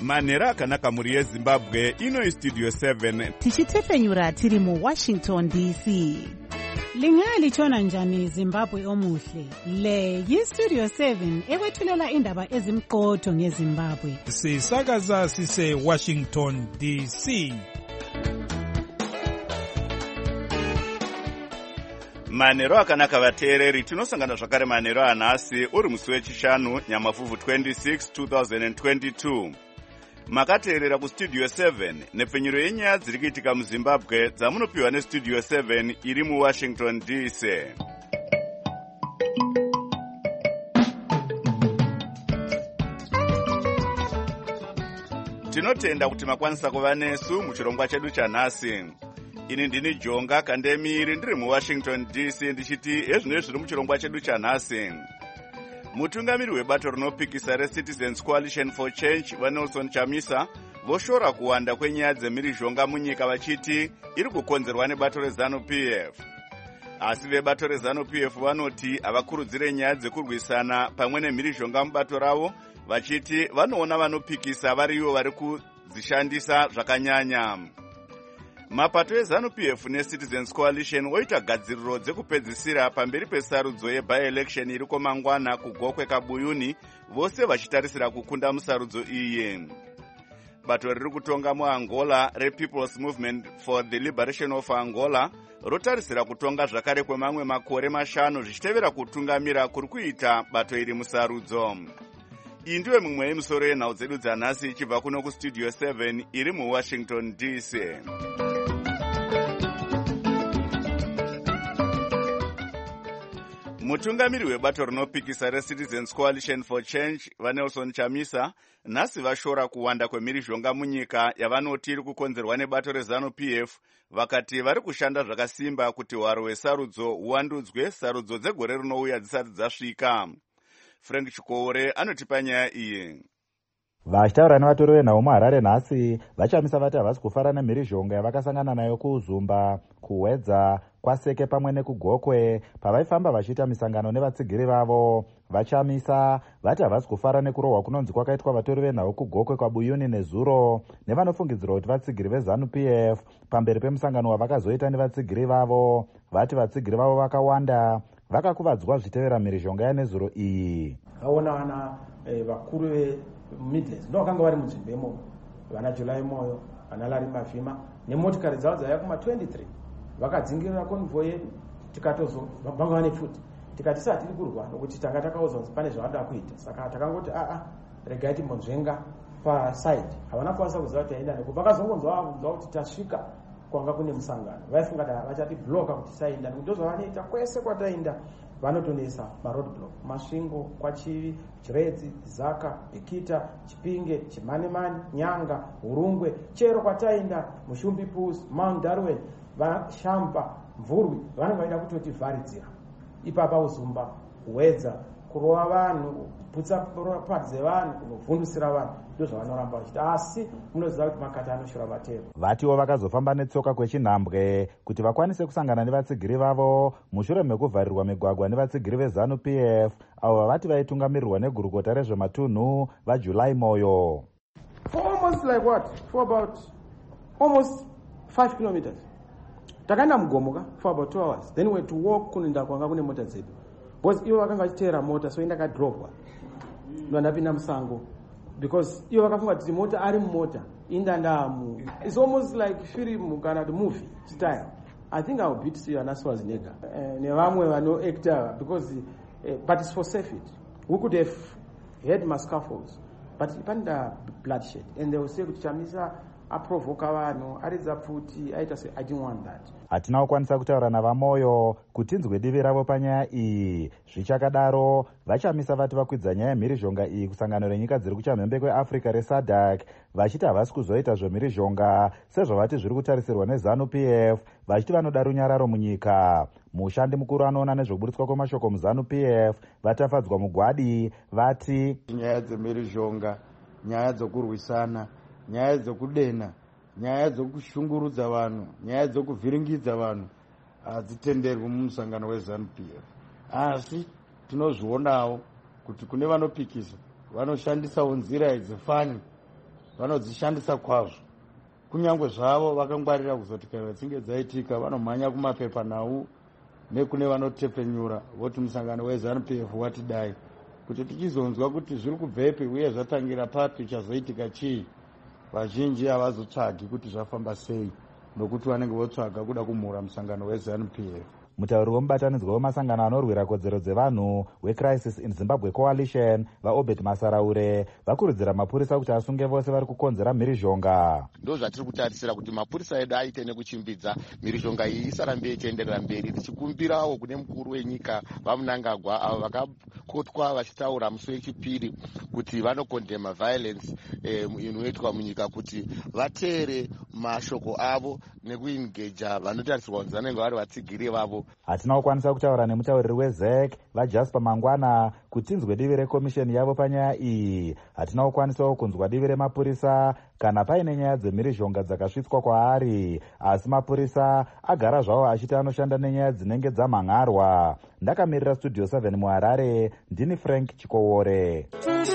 manhero akanaka mhuri yezimbabwe. Ino Studio 7 tichitefenyura tiri muWashington DC. Lingalitshona njani Zimbabwe omuhle? Le yiStudio 7 ekwethulela indaba ezimqotho ngeZimbabwe. Sisakaza sise Washington DC. manhero akanaka vateereri, tinosangana zvakare manhero anhasi uri musi wechishanu Nyamavhuvhu 26 2022. Makateerera kuStudio 7 nepfenyuro yenyaya dziri kuitika muZimbabwe dzamunopiwa neStudio 7 iri muWashington DC. Tinotenda kuti makwanisa kuva nesu muchirongwa chedu chanhasi. Ini ndini Jonga Kandemiri ndiri muWashington DC ndichiti ezvino zviri muchirongwa chedu chanhasi. Mutungamiri webato rinopikisa reCitizens Coalition for Change vaNelson Chamisa voshora kuwanda kwenyaya dzemhirizhonga munyika vachiti iri kukonzerwa nebato reZANU-PF. Asi vebato reZANU-PF vanoti havakurudzire nyaya dzekurwisana pamwe nemhirizhonga mubato ravo, vachiti vanoona vanopikisa varivo vari kudzishandisa zvakanyanya. Mapato eZANU-PF neCitizens Coalition voita gadziriro dzekupedzisira pamberi pesarudzo yeby-election iri komangwana kuGokwe Kabuyuni, vose vachitarisira kukunda musarudzo iyi. Bato riri kutonga muAngola rePeople's Movement for the Liberation of Angola rotarisira kutonga zvakare kwemamwe makore 5 zvichitevera kutungamira kuri kuita bato iri musarudzo. Iyi ndiyo mimwe yemisoro yenhau dzedu dzanhasi ichibva kuno kuStudio 7 iri muWashington DC. Mutungamiri webato rinopikisa reCitizens Coalition for Change vaNelson Chamisa nhasi vashora kuwanda kwemhirizhonga munyika yavanoti iri kukonzerwa nebato reZANU-PF, vakati vari kushanda zvakasimba kuti hwaro hwesarudzo huwandudzwe sarudzo dzegore rinouya dzisati dzasvika. Frank Chikore anotipa nyaya iyi. Vachitaura nevatori venhau muHarare nhasi vachamisa vati havasi kufara nemhirizhonga yavakasangana nayo kuZumba, kuHwedza, kwaSeke pamwe nekuGokwe pavaifamba vachiita misangano nevatsigiri vavo. Vachamisa vati havasi kufara nekurohwa kunonzi kwakaitwa vatori venhau kuGokwe Kabuyuni neZuro nevanofungidzirwa kuti vatsigiri veZANU-PF pamberi pemusangano wavakazoita nevatsigiri vavo. Vati vatsigiri vavo vakawanda vakakuvadzwa zvichitevera mhirizhonga yaNezuro iyi. Aona vana vakuru Midlands ndo vakanga vari munzvimbo imomo, vana Julai Moyo, vana Larry Mavhima nemotikari dzavo dzaiya kuma-23 vakadzingirira konvoyi yedu. Tikatozobva vane futi tikati tisati tiri kurwa nokuti tanga takaudzwa kuti pane zvavada kuita, saka takangoti regai timbonzvenga pasaidi. Havana kwanisa kuziva kuti taenda neko, vakazongonzwa kuti tasvika kwanga kune musangano. Vaifunga kuti vachati bloka kuti tisaenda, nokuti ndozvavanoita kwese kwataenda. Vanotonesa maroadblock, Masvingo, Kwachivi, Chiredzi, Zaka, Bhikita, Chipinge, Chimanemane, Nyanga, Hurungwe, chero kwataenda Mushumbi Pus, Mount Darwin, Vashampa, Mvurwi, vanenge vaida kutoti vharidzira. Ipapa uZumba, Kuhwedza, kurova vanhu, kuputsa pati dzevanhu, kunovhundusira vanhu, ndizvo zvavanoramba vachiita. Asi munoziva kuti makata anoshora vatero. Vatiwo vakazofamba netsoka kwechinhambwe kuti vakwanise kusangana nevatsigiri vavo mushure mekuvharirwa migwagwa nevatsigiri veZANU-PF avo vavati vaitungamirirwa negurukota rezvematunhu vaJulai Moyo. For almost like what? For about almost 5 kilometers. Takaenda mugomoka for about 2 hours. Then we went to walk kunoenda kwanga kune mota dzedu. Because ivo vakanga vachiteera mota, so indakadrovwa. Ndo ndapinda musango. Because ivo vakafunga kuti mota ari mumota indandamu. It's almost like film kana movie style. I think I'll beat Arnold Schwarzenegger. Nevamwe vanoactor because but it's for safety. We could have had mass scaffolds, but panda bloodshed, and they will say kuti Chamisa aprovoka vanhu aridza pfuti aita se I didn't want that. Hatina kukwanisa kutaura navaMoyo kuti nzwe divi ravo panyaya iyi. Zvichakadaro vachamisa vati vakwidza nyaya yemhirizhonga iyi kusangano renyika dziri kuchamhembe kweAfrica reSADC, vachiti havasi kuzoita zvemhirizhonga sezvavati zviri kutarisirwa neZANU-PF, vachiti vanoda runyararo munyika. Mushandi mukuru anoona nezvekuburitswa kwemashoko muZANU-PF vatafadzwa mugwadi vati nyaya dzemhirizhonga, nyaya dzokurwisana, nyaya dzokudena, nyaya dzokushungurudza vanhu, nyaya dzokuvhiringidza vanhu hadzitenderwi mumusangano weZANU-PF. Asi tinozvionawo kuti kune vanopikisa vanoshandisawo nzira dzefani vanodzishandisa kwazvo. Kunyange zvavo vakangwarira kuzoti kana dzinge dzaitika vanomhanya kumapepanhau nekune vanotepenyura voti musangano weZANU-PF watidai, kuti tichizonzwa kuti zviri kubvepi uye zvatangira papi chazoitika chii. Vazhinji havazotsvagi kuti zvafamba sei nokuti vanenge votsvaga kuda kumhura musangano weZANU-PF. Mutauri womubatanidzwa wemasangano anorwira kodzero dzevanhu weCrisis in Zimbabwe Coalition vaObed Masaraure vakurudzira mapurisa kuti asunge vose vari kukonzera mhirizhonga. Ndo zvatiri kutarisira kuti mapurisa edu aite nekuchimbidza mhirizhonga iyi isarambe ichienderera mberi, tichikumbirawo kune mukuru wenyika vaMnangagwa avo vakakotwa vachitaura musi wechipiri kuti vanokondema violence inoitwa munyika, kuti vateere mashoko avo nekuingeja vanotarisirwa kunzi vanenge vari vatsigiri vavo. Hatina kukwanisa kutaura nemutauriri weZEC vaJasper Mangwana kuti tinzwe divi rekomisheni yavo panyaya iyi. Hatina kukwanisawo kunzwa divi remapurisa kana paine nyaya dzemhirizhonga dzakasvitswa kwaari, asi mapurisa agara zvavo achiti anoshanda nenyaya dzinenge dzamhanharwa. Ndakamirira Studio 7 muHarare, ndini Frank Chikowore.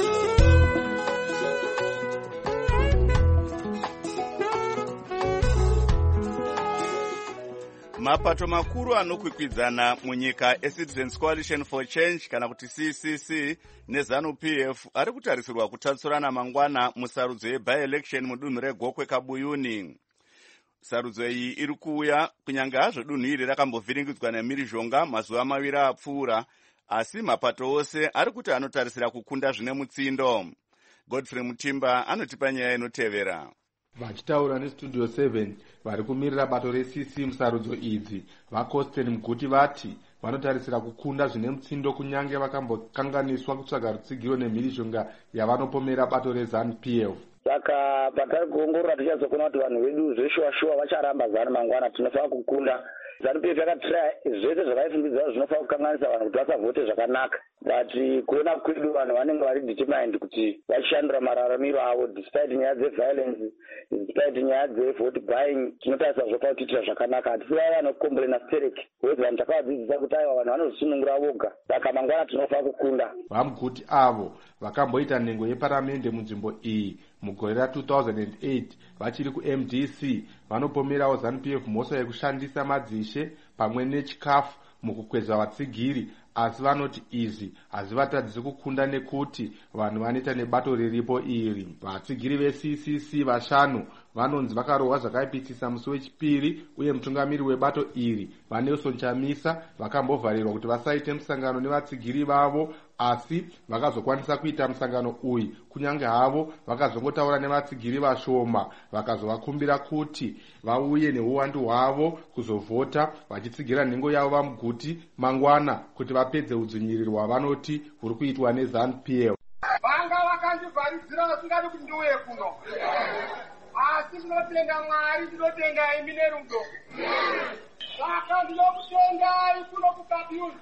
Mapato makuru anokwikwidzana munyika eCitizens Coalition for Change kana kuti CCC neZANU-PF ari kutarisirwa kutatsurana mangwana musarudzo yeby-election mudunhu reGokwe Kabuyuni. Sarudzo iyi iri kuuya kunyange hazvo dunhu iri rakambovhiringidzwa nemhirizhonga mazuva maviri apfuura, asi mapato ose ari kuti anotarisira kukunda zvine mutsindo. Godfrey Mutimba anotipa nyaya inotevera. Vachitaura neStudio 7 vari kumirira bato reCC musarudzo idzi vaCosten Mguti vati vanotarisira kukunda zvine mutsindo kunyange vakambokanganiswa kutsvaga rutsigiro nemhirizhonga yavanopomera bato reZANU-PF. Saka patari kuongorora tichazokona kuti vanhu vedu zveshuwa vacharamba ZANU mangwana tinofanira kukunda. ZANU-PF yakatira zvese zvakaifungidzwa zvinofanira kukanganisa vanhu kuti vasavhote zvakanaka. But kuona kwedu vanhu vanenge vari determined kuti vachishandura mararamiro avo despite nyaya dzeviolence, despite nyaya dzevote buying, tinotarisira zvopa kuitira zvakanaka. Hatisi vaya vanokomborena stereki wezi vanhu takavadzidzisa kuti aiwa vanhu vanozisunungura voga. Saka mangwana tinofanira kukunda. VaMguti avo vakamboita nhengo yeparamende munzvimbo iyi mugore ra2008 vachiri kuMDC vanopomerawo ZANU-PF mhosva yekushandisa madzishe pamwe nechikafu mukukwezva vatsigiri, asi vanoti izvi hazvivatadzisi kukunda nekuti vanhu vanoita nebato riripo iri. Vatsigiri veCCC vashanu vanonzi vakarohwa zvakaipisisa musi wechipiri, uye mutungamiri webato iri vaNelson Chamisa vakambovharirwa kuti vasaite musangano nevatsigiri vavo, asi vakazokwanisa kuita musangano uyu kunyange havo vakazongotaura nevatsigiri vashoma, vakazovakumbira kuti vauye neuwandu hwavo kuzovhota vachitsigira nhengo yavo vaMguti mangwana kuti vapedze udzvinyiriri hwavanoti huri kuitwa neZANU-PF. Vanga vakandivharidzira vasingadi kuti ndiuye kuno, asi ndinotenga Mwari, ndinotenga imi nerudo. Saka ndinokutengai kuno kuKabuyuni.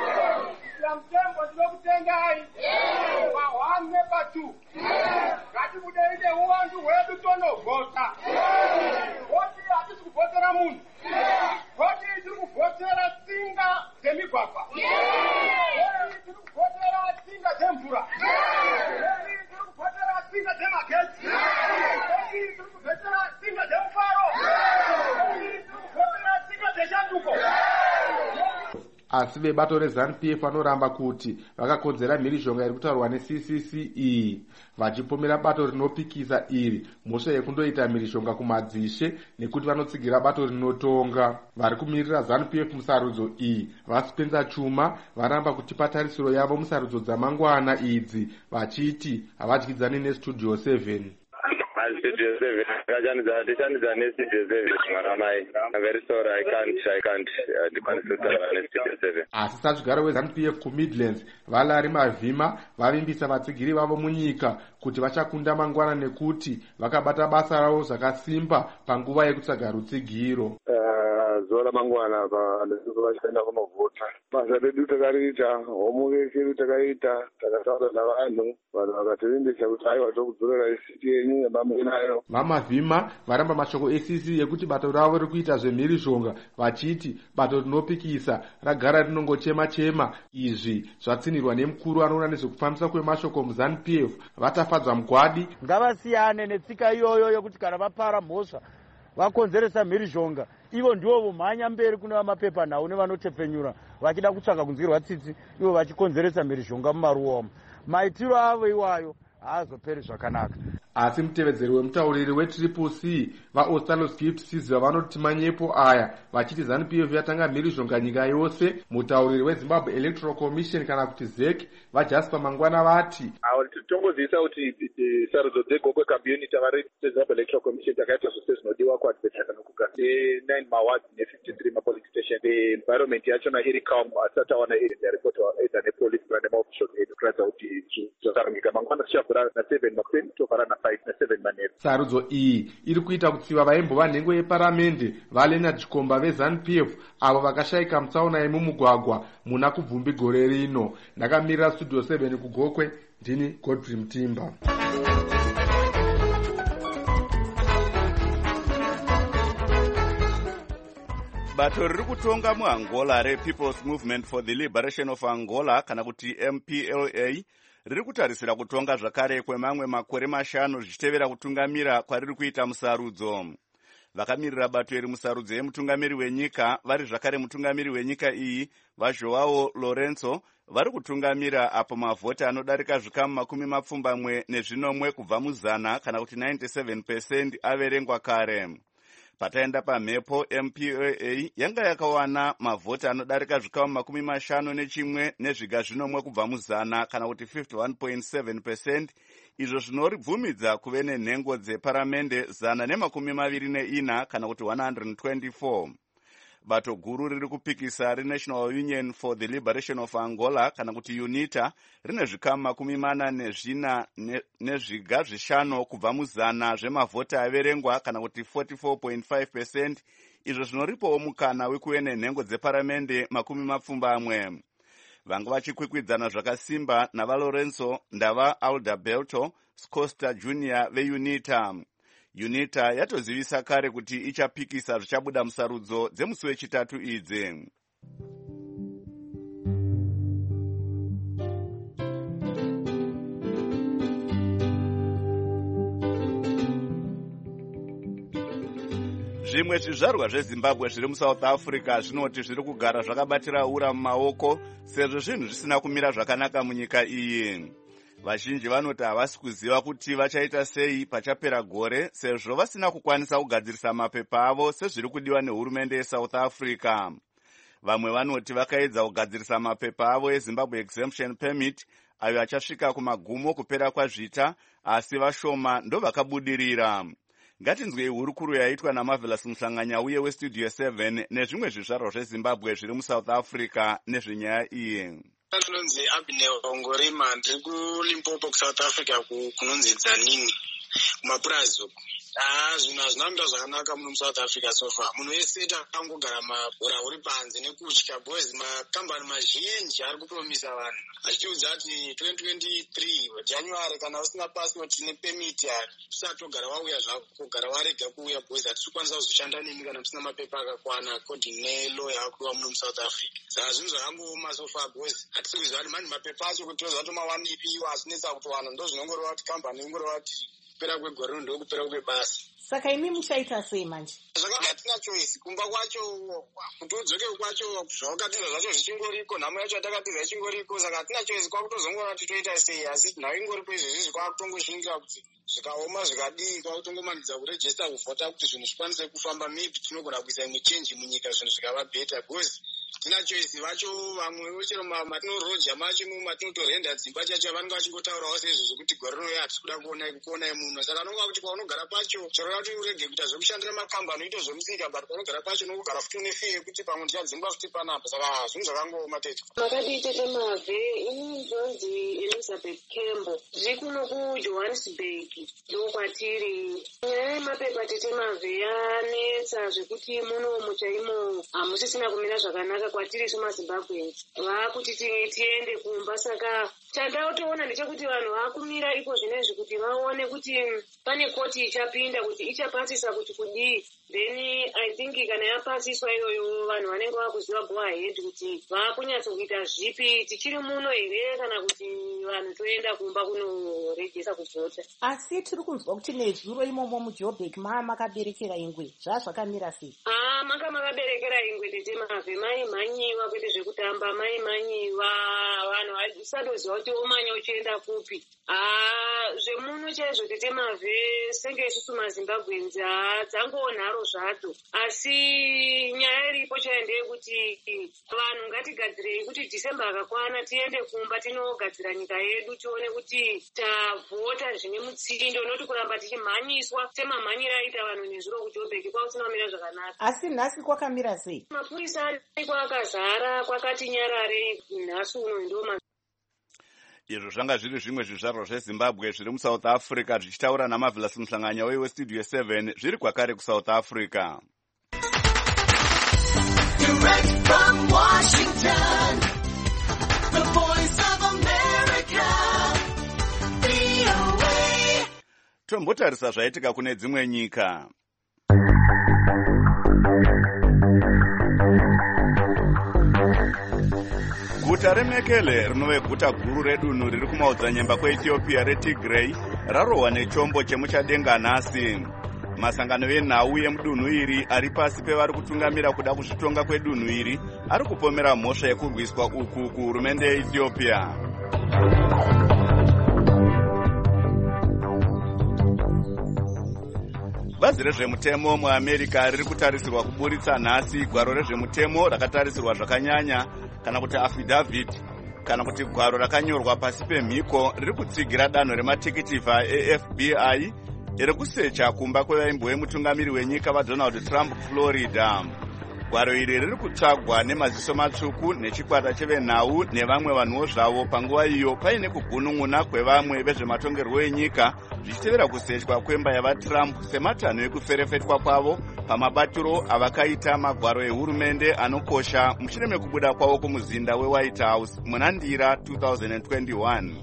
Mutembo ndinokutengai pa1 nepa2. Ngatimudeide uwandu hwedu tonovhota. Voti hatisi kuvhotera munhu, voti tiri kuvhotera tsinga dzemigwagwa, voti tiri kuvhotera tsinga dzemvura, voti tiri kuvhotera tsinga dzemagetsi, voti tiri kuvhotera tsinga dzemufaro, voti tiri kuvhotera tsinga dzeshanduko. Asi vebato reZANU-PF vanoramba kuti vakakodzera mhirizhonga iri kutaurwa neCCC iyi, vachipomera bato rinopikisa iri mhosva yekundoita mhirizhonga kumadzishe nekuti vanotsigira bato rinotonga. Vari kumirira ZANU-PF musarudzo iyi vaSpencer Chuma varamba kutipa tarisiro yavo musarudzo dzamangwana idzi vachiti havadyidzani neStudio 7. Studio 7. Ndichanidza neStudio 7 mwana mai. I'm very sorry, I can't ndikwanisa neStudio 7. Asi satsvigaro weZANU-PF kuMidlands Valari Mavhima vavimbisa vatsigiri vavo munyika kuti vachakunda mangwana nekuti vakabata basa ravo zvakasimba panguva yekutsvaga rutsigiro. Zuva zuva ramangwana vachienda kunovhota. Basa redu takariita, homework yedu takaita, takataura navanhu, vanhu vakativimbisa kuti aiwa tokudzorera isiti yenyu yamamwe nayo. Vamavhima varamba mashoko ECC ekuti bato ravo riri kuita zvemhirizhonga, vachiti bato rinopikisa ragara rinongochema-chema. Izvi zvatsinirwa nemukuru anoona nezvekufambisa kwemashoko muZANU-PF Vatafadzwa Mugwadi. Ngavasiyane netsika iyoyo yokuti kana vapara mhosva vakonzeresa mhirizhonga, ivo ndivo vomhanya mberi kune vamapepanhau nevanotepfenyura vachida kutsvaga kunzwirwa tsitsi, ivo vachikonzeresa mhirizhonga mumaruwa umo. Maitiro avo iwayo haazoperi zvakanaka. Asi mutevedzeri wemutauriri weCCC vaOstalos Gift Sizva vanoti manyepo aya vachiti ZANU-PF yatanga mhirizhonga nyika yose. Mutauriri weZimbabwe Electoral Commission kana kuti ZEC vaJasper Mangwana vati tongozivisa kuti sarudzo dzegokwe community vari Zimbabwe Electoral Commission takaita zvose zvinodiwa kuadvertisanokuga 9 mawards ne53 mapolice station. Environment yachona iri calm, asati awana report either nepolice kana nemaofficial aid kuratidza kuti zvakarongeka. Mangwana tichavhura na7 makuseni tovhara na5 na7 manheru. Sarudzo iyi iri kuita kutsiva vaimbova nhengo yeparamende vaLeonard Chikomba veZANU-PF avo vakashayika mutsaona yemumugwagwa muna kubvumbi gore rino. Ndakamirira Studio 7 kuGokwe, ndini Godfrey Mutimba. Bato riri kutonga muAngola rePeople's Movement for the Liberation of Angola kana kuti MPLA riri kutarisira kutonga zvakare kwemamwe makore 5 zvichitevera kutungamira kwariri kuita musarudzo. Vakamirira bato iri musarudzo yemutungamiri wenyika vari zvakare mutungamiri wenyika iyi vaJoao Lourenço vari kutungamira apo mavhota anodarika zvikamu 70 kubva muzana kana kuti 97% averengwa kare. Pataenda pamhepo, MPLA yanga yakawana mavhota anodarika zvikamu 51 nezviga zvinomwe kubva muzana kana kuti 51.7%, izvo zvinoribvumidza kuve nenhengo dzeparamende 124 kana kuti 124. Bato guru riri kupikisa reNational Union for the Liberation of Angola kana kuti UNITA rine zvikamu 44 nezviga 5 kubva muzana zvemavhota averengwa kana kuti 44.5%, izvo zvinoripawo mukana wekuve nenhengo dzeparamende 20. Vanga vachikwikwidzana zvakasimba navaLourenço ndava Alberto Costa Jr. veUNITA. UNITA yatozivisa kare kuti ichapikisa zvichabuda musarudzo dzemusi wechitatu idzi. Zvimwe zvizvarwa zveZimbabwe zviri muSouth Africa zvinoti zviri kugara zvakabatira ura mumaoko sezvo zvinhu zvisina kumira zvakanaka munyika iyi. Vazhinji vanoti havasi kuziva kuti vachaita sei pachapera gore sezvo vasina kukwanisa kugadzirisa mapepa avo sezviri kudiwa nehurumende yeSouth Africa. Vamwe vanoti vakaedza kugadzirisa mapepa avo eZimbabwe Exemption Permit ayo achasvika kumagumo kupera kwazvita, asi vashoma ndo vakabudirira. Ngatinzwei hurukuru yaitwa naMarvelous Muhlanganya uye weStudio 7 nezvimwe zvizvarwa zveZimbabwe zviri muSouth Africa nezvenyaya iyi. Ndinonzi Abineo Ngorima, ndiri kuLimpopo kuSouth Africa kunonzi Dzanini kumapurazi uku. Zvinhu hazvina kuita zvakanaka muno muSouth Africa so far. Munhu wese takangogara mahora uri panze nekutya boys makambani mazhinji ari kupromisa vanhu achiudza kuti 2023 January kana usina passport nepemiti usatogara wauya zvako kugara warega kuuya boys hatikwanisa kuzoshanda nemi kana usina mapepa akakwana according nelaw yakudiwa muno muSouth Africa. Saka zvinhu zvakangooma so far boys. Hatisi kuziva kuti mani mapepa acho kuti tozatomawanikwa hazvinetsa kutowana ndo zvinongoreva kuti kambani ingoreva kuti kupera kwegore ndo kupera kwebasa. Saka imi muchaita sei manje? Zvakanga hatina choice kumba kwacho kuti udzoke kwacho zvawakatiza zvacho zvichingoriko, nhamo yacho yatakatiza ichingoriko, saka hatina choice kwakutozongora kuti toita sei, asi nhau ingoripo izvezvi kwakutongoshingira kuti zvikaoma zvikadii kwakutongomanidza kurejista kuvhota kuti zvinhu zvikwanise kufamba, maybe tinogona kuisa imwe change munyika zvinhu zvikava better because tina choice vacho vamwe vechero matinoroja macho matinotorenda dzimba chacho vanenge vachingotaurawo sezvo zvokuti gore rino hatisi kuda kuonai muno, saka nonga kuti kwaunogara pacho chero rakati urege kuita zvekushandira makambani uite zvemusika but panogara kwacho nokugara futi une fee yekuti pamwe ndichadzingwa futi panapa saka zvinhu zvakangooma tete. Makadii tete Mavhe, ini ndonzi Elizabeth Campbell, ndiri kuno kuJohannesburg ndokwatiri. Nyaya yemapepa tete Mavhe yanetsa zvekuti munomu chaimo hamusisina kumira zvakanaka kwatiri somaZimbabweans. Vakuti tiende kumba, saka chandaotoona ndechekuti vanhu vakumira iko zvinezvi kuti vaone kuti pane koti ichapinda kuti ichapasisa kuti kudii. Then I think kana yapasiswa iyoyo vanhu vanenge vakuziva go ahead kuti vakunyatsa kuita zvipi, tichiri muno here kana kuti vanhu toenda kumba kunoregesa kuvhota. Asi tiri kunzwa kuti nezuro imomo muJoburg makaberekera ingwe, zvazvakamira sei? Makaberekera ingwe tete Mavhe, maimhanyiwa kwete zvekutamba, maimhanyiwa vanhu vasadoziva kuti omanya uchienda kupi. Zvemuno chaizvo tete Mavhe, senge isusu maZimbabweans dzangonharo zvadzo, asi nyaya iripo chaiyo ndeyekuti vanhu ngatigadzirei kuti Dhisemba akakwana tiende kumba tinogadzira nyika yedu, tione kuti tavhota zvine mutsindo, noti kuramba tichimhanyiswa semamhanyiro aita vanhu nezuro kuJoburg kwausina kumira zvakanaka. Asi nhasi kwakamira sei? Mapurisa ariko akazara, kwakati nyarare nhasi uno ndoma. Izvo zvanga zviri zvimwe zvizvarwa zveZimbabwe zviri muSouth Africa zvichitaura naMarvelous Muhlanganya weStudio 7 zviri kwakare kuSouth Africa. Direct from Washington, the voice of America, VOA. Tombotarisa zvaitika kune dzimwe nyika. Guta reMekele rinove guta guru redunhu riri kumaodzanyemba kweEthiopia reTigray rarohwa nechombo chemuchadenga nhasi. Masangano enhau yemudunhu iri ari pasi pevari kutungamira kuda kuzvitonga kwedunhu iri ari kupomera mhosva yekurwiswa uku kuhurumende yeEthiopia. Bazi rezvemutemo muAmerica riri kutarisirwa kuburitsa nhasi gwaro rezvemutemo rakatarisirwa zvakanyanya kana kuti affidavit kana kuti gwaro rakanyorwa pasi pemhiko riri kutsigira danho rematikitifa eFBI iri kusecha kumba kwevaimbo vemutungamiri wenyika vaDonald Trump Florida. Gwaro iri riri kutsvagwa nemaziso matsvuku nechikwata chevenhau nevamwe vanhuwo zvavo panguva iyo paine kugunun'una kwevamwe vezvematongerwo enyika zvichitevera kusechwa kwemba yavaTrump sematanho ekuferefetwa kwavo pamabatiro avakaita magwaro ehurumende anokosha mushure mekubuda kwavo kumuzinda weWhite House muna Ndira 2021.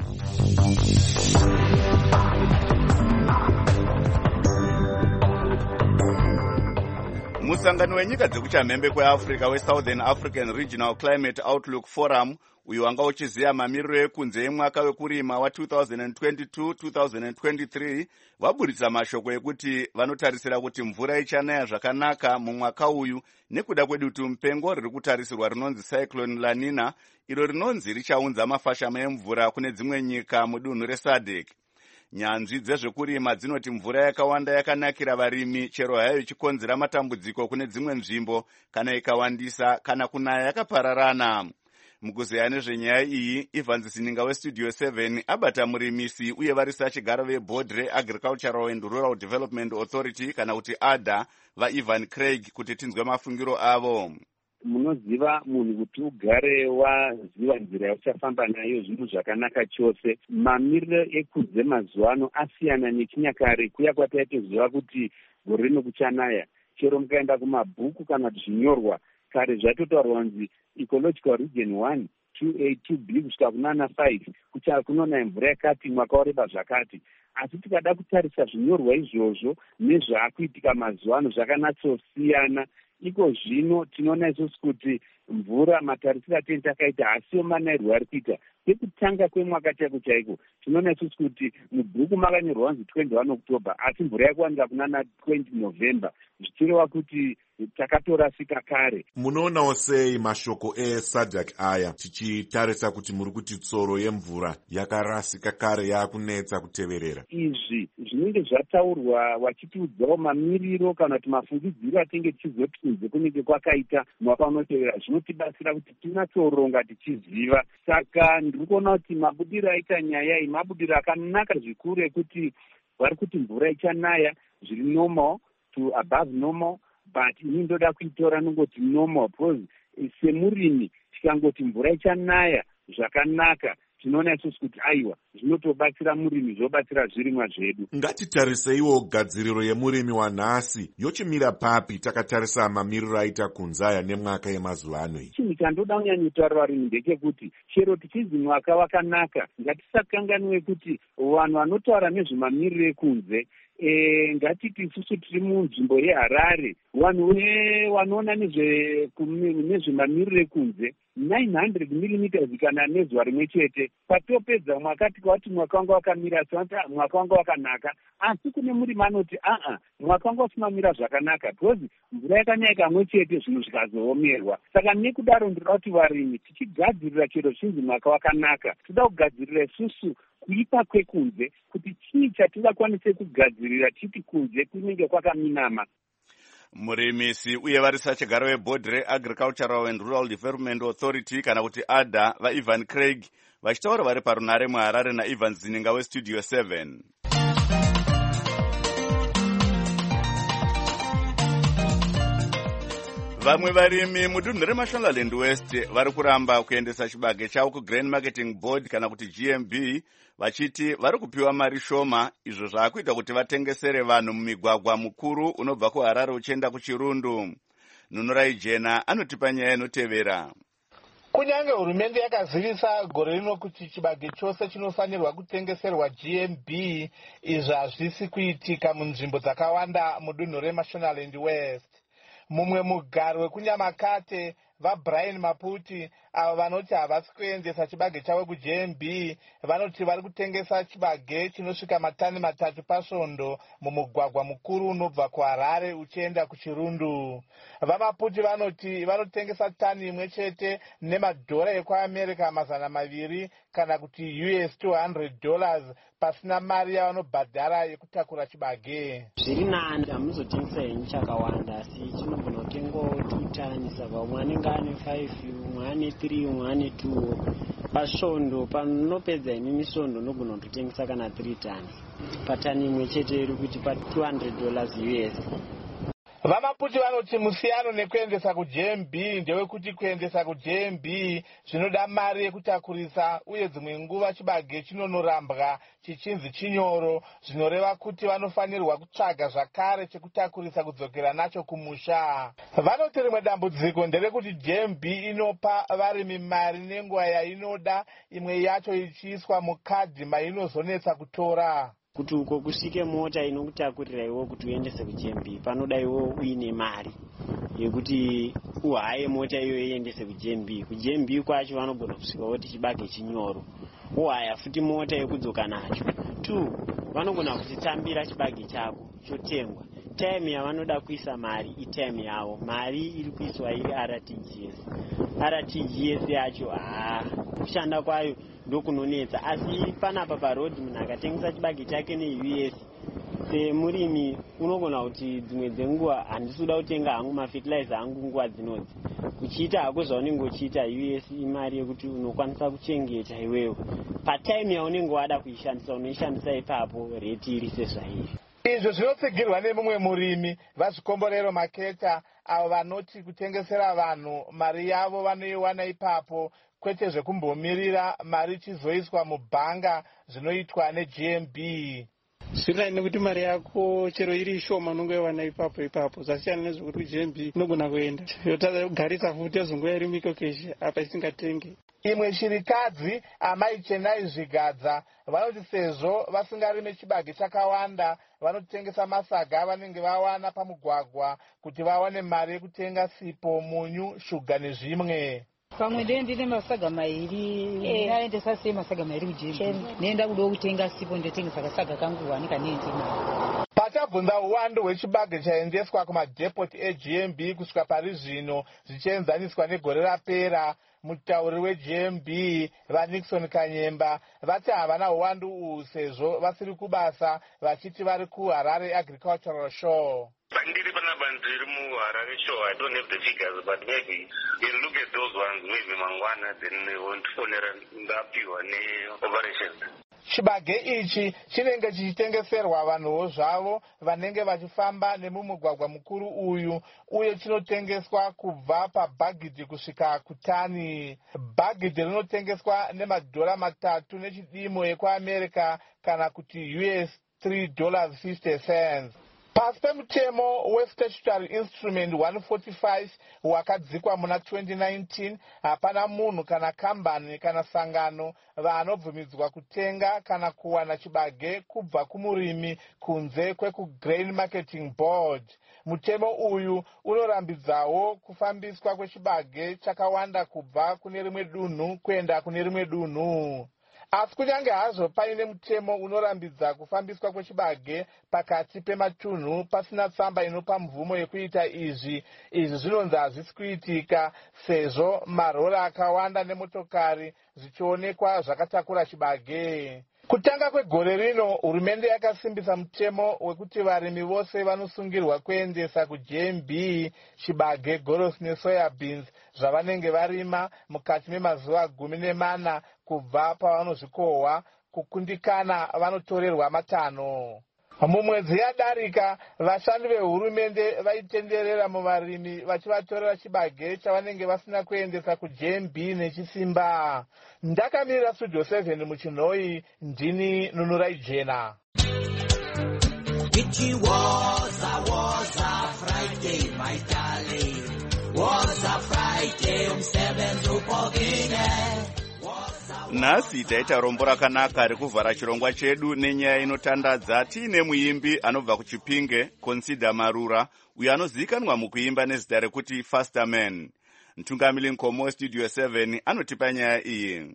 Musangano wenyika dzekuchamhembe kweAfrica weSouthern African Regional Climate Outlook Forum uyo wanga uchiziya mamiriro ekunze emwaka wekurima wa2022-2023 vaburitsa mashoko ekuti vanotarisira kuti mvura ichanaya zvakanaka mumwaka uyu nekuda kwedutu mupengo riri kutarisirwa rinonzi Cyclone La Nina iro rinonzi richaunza mafashama emvura kune dzimwe nyika mudunhu reSADC. Nyanzvi dzezvekurima dzinoti mvura yakawanda yakanakira varimi chero hayo ichikonzera matambudziko kune dzimwe nzvimbo kana ikawandisa kana kunaya yakapararana. Mukuzeya nezvenyaya iyi, Ivan Zininga weStudio 7 abata murimisi uye varisachigaro veBoard reAgricultural and Rural Development Authority kana kuti ADA vaIvan Craig kuti tinzwe mafungiro avo. Munoziva munhu kuti ugare waziva nzira yauchafamba nayo zvinhu zvakanaka chose. Mamiriro ekunze mazuva ano asiyana nechinyakare kuya kwataitoziva kuti gore rino kuchanaya. Chero mukaenda kumabhuku kana kuti zvinyorwa kare zvatotaurwa kunzi ecological region 1, 2A, 2B kusvika kunana 5 kunonaya mvura yakati mwaka wareba zvakati. Asi tikada kutarisa zvinyorwa izvozvo nezvaakuitika mazuva ano zvakanatsosiyana. Iko zvino tinoona isusu kuti mvura matarisiro atini takaita hasiyo manayirwo ari kuita. Pekutanga kwemwaka chaiko chaiko tinoona isusu kuti mubhuku makanyorwa kunzi 21 October asi mvura yakuwanika kunana 20 November zvichireva kuti takatorasika kare. Munoonawo sei mashoko eSADC aya tichitarisa kuti muri kuti tsoro yemvura yakarasika kare yakunetsa kuteverera? Izvi zvinenge zvataurwa vachitiudzawo mamiriro kana kuti mafungidziro atenge tichizoti kunze kunenge kwakaita mwaka unotevera zvinotibatsira kuti tinatsoronga tichiziva. Saka ndiri kuona kuti mabudiro aita nyaya iyi mabudiro akanaka zvikuru ekuti vari kuti mvura ichanaya zviri normal to above normal, but ini ndoda kuitora nongoti normal because semurimi tikangoti mvura ichanaya zvakanaka tinoona isusu kuti aiwa zvinotobatsira murimi zvobatsira zvirimwa zvedu. Ngatitariseiwo gadziriro yemurimi wanhasi yochimira papi takatarisa mamiriro aita kunzaya nemwaka yemazuva ano iyi. Chinhu chandoda kunyanyitaura varimi ndechekuti chero tichizi mwaka wakanaka ngatisakanganwe kuti vanhu vanotaura nezvemamiriro ekunze ngatiti isusu tiri munzvimbo yeHarare vanhu vanoona nezvemamiriro ekunze 900 mm kana nezuva rimwe chete. Patopedza mwaka tikati mwaka wanga wakamira mwaka wanga wakanaka, asi kune murimi anoti mwaka wanga usimamira zvakanaka because mvura yakanyaya kamwe chete zvinhu zvikazoomerwa. Saka nekudaro ndinoda kuti varimi tichigadzirira chero chinzi mwaka wakanaka toda kugadzirira isusu kuipa kwekunze kuti chii chatingakwanise kugadzirira titi kunze kunenge kwakaminama. Murimisi uye varisachigaro vebhodhi reAgricultural and Rural Development Authority kana kuti ADA vaIvan Craig vachitaura vari parunare muHarare naIvan Zininga weStudio 7. Vamwe varimi mudunhu reMashonaland West vari kuramba kuendesa chibage chavo kuGrain Marketing Board kana kuti GMB vachiti vari kupiwa mari shoma, izvo zvaakuita kuti vatengesere vanhu mumigwagwa mukuru unobva kuHarare uchienda kuChirundu. Nunurai Jena anotipa nyaya inotevera. Kunyange hurumende yakazivisa gore rino kuti chibage chose chinofanirwa kutengeserwa GMB, izvo hazvisi kuitika munzvimbo dzakawanda mudunhu reMashonaland West. Mumwe mugari wekunyamakate vaBrian Maputi avo vanoti havasi kuendesa chibage chavo kuGMB vanoti vari kutengesa chibage chinosvika matani 3 pasvondo mumugwagwa mukuru unobva kuHarare uchienda kuChirundu. VaMaputi vanoti vanotengesa tani imwe chete nemadhora ekuAmerica 200 kana kuti US $200 pasina mari yavanobhadhara yekutakura chibage. Zviri nani hamuzotengesa henyu chakawanda asi chinogona kutengawo 2 tani saka umwe anenge ane 5 umwe ane 3 umwe ane 2 pasvondo. Panopedza inini svondo nogona kutotengesa kana 3 tani patani imwe chete iri kuti pa$200 US. VaMaputi vanoti musiyano nekuendesa kuGMB ndewekuti kuendesa kuGMB zvinoda mari yekutakurisa uye dzimwe nguva chibage chinonorambwa chichinzi chinyoro, zvinoreva kuti vanofanirwa kutsvaga zvakare chekutakurisa kudzokera nacho kumusha. Vanoti rimwe dambudziko nderekuti GMB inopa varimi mari nenguva yainoda, imwe yacho ichiiswa mukadhi mainozonetsa kutora. Kuti uko kusvike mota inokutakurira iwo kuti uendese kuGMB panoda iwo uine mari yekuti uhaye mota iyo iendese kuGMB. kuGMB kwacho vanogona kusvika kuti chibage chinyoro uhaya futi mota yekudzoka nacho. 2 vanogona kutitambira chibage chako chotengwa. Time yavanoda kuisa mari itime yavo, mari iri kuiswa iri RTGS yacho kushanda kwayo ndokunonetsa. Asi panapa parodhi munhu akatengesa chibage chake neUS semurimi unogona kuti dzimwe dzenguva handisuda kutenga hangu mafertilizer angu nguva dzinodzi. Kuchiita hako zvaunenge uchiita US imari yekuti unokwanisa kuchengeta iwewe. Patime yaunenge wada kuishandisa unoishandisa ipapo reti iri sezvairi. Izvo zvinotsigirwa nemumwe murimi vaZvikomborero Maketa avo vanoti kutengesera vanhu mari yavo vanoiwana ipapo kwete zvekumbomirira mari ichizoiswa mubhanga zvinoitwa neGMB. Zviri nekuti mari yako chero iri shoma unongoiwana ipapo zvasiyana nezvekuti kuGMB unogona kuenda yotadza kugarisa futi ezongoya iri mikokeshe apa isingatenge. Imwe shirikadzi Amai Chenai Zvigadza vanoti sezvo vasingarime chibage chakawanda vanotengesa masaga vanenge vawana pamugwagwa kuti vawane mari yekutenga sipo, munyu, shuga nezvimwe. Pamwe ndine masaga 2 naendesa sei masaga 2 kuGMB nenda kuda kutenga sipo ndotengesa kasaga kangu 1 kanenzi mari. Pachabvunza uwandu hwechibage chaendeswa kumadhepoti eGMB kusvika pari zvino zvichienzaniswa negore rapera, mutauri weGMB vaNixon Kanyemba vati havana uwandu uhu sezvo vasiri kubasa vachiti vari kuHarare Agricultural Show. Ndiri panapa ndiri muHarare Show. I don't have the figures but maybe we'll look at those ones maybe mangwana then won't fonera ndapiwa neoperations. chibage ichi chinenge chichitengeserwa vanhuwo zvavo vanenge vachifamba nemumugwagwa mukuru uyu, uye chinotengeswa kubva pabhagidhi kusvika kutani. Bhagidhi rinotengeswa nemadhora 3 nechidimo ekuamerica kana kuti US $3.50. Pasi pemutemo weStatutory Instrument 145 wakadzikwa muna 2019, hapana munhu kana kambani kana sangano vanobvumidzwa kutenga kana kuwana chibage kubva kumurimi kunze kwekuGrain Marketing Board. Mutemo uyu unorambidzawo kufambiswa kwechibage chakawanda kubva kune rimwe dunhu kuenda kune rimwe dunhu. Asi kunyange hazvo paine mutemo unorambidza kufambiswa kwechibage pakati pematunhu pasina tsamba inopa mvumo yekuita izvi zvinonzi hazvisi kuitika, sezvo marori akawanda nemotokari zvichionekwa zvakatakura chibage. Kutanga kwegore rino, hurumende yakasimbisa mutemo wekuti varimi vose vanosungirwa kuendesa kuGMB chibage, goros nesoya beans zvavanenge varima mukati memazuva 14 kubva pavanozvikohwa. Kukundikana vanotorerwa 5. Mumwedzi yadarika, vashandi vehurumende vaitenderera muvarimi vachivatorera chibage chavanenge vasina kuendesa kuGMB nechisimba. Ndakamirira Studio 7 muchinhoi, ndini Nunurai Jena. It was a Friday, my darling. Was a Friday, umsebenzi upokile. Nhasi taita rombo rakanaka rekuvhara chirongwa chedu nenyaya inotandadza. Tiine muimbi anobva kuChipinge, Consider Marura, uyo anozivikanwa mukuimba nezita rekuti Faster Man. Mtungamiri Nkomo Studio 7 anotipa nyaya iyi.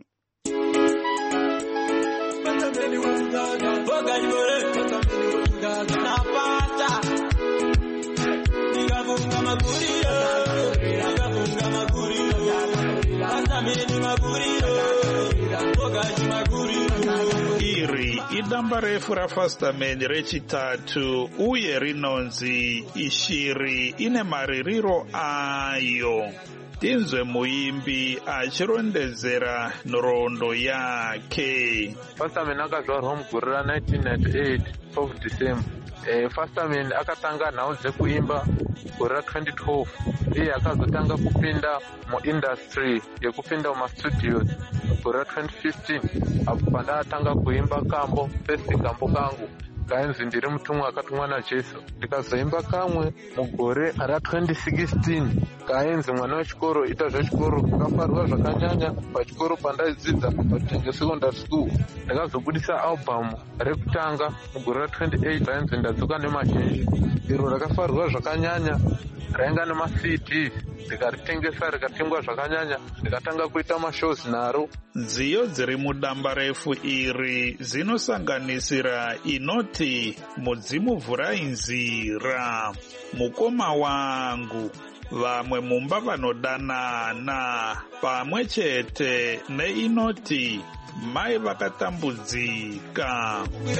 Iri idamba refu raFaster Man rechitatu, uye rinonzi Ishiri ine maririro ayo. Tinzwe muimbi achirondedzera nhoroondo yake. Faster Man akazvarwa mugore ra1998 12 December. Faster Man akatanga nhau dzekuimba gore ra2012, iye akazotanga kupinda muindustry yekupinda mumastudios gore ra2015, apo pandatanga kuimba kambo first kambo kangu kainzi ndiri mutumwa akatumwa naJesu. Ndikazoimba kamwe mugore ra2016 kainzi mwana wechikoro ita zvechikoro. Kafarwa zvakanyanya pachikoro pandaidzidza paTenge Secondary School. Ndakazobudisa album rekutanga mugore ra28 rainzi ndadzoka nemazhinji, iro rakafarwa zvakanyanya, rainga nemaCD, ndikaritengesa rikatengwa zvakanyanya, ndikatanga kuita mashows naro. Nziyo dziri mudamba refu iri dzinosanganisira inoti mudzimu vhurai nzira, mukoma wangu, vamwe mumba vanodanana, pamwe chete neinoti mai vakatambudzika.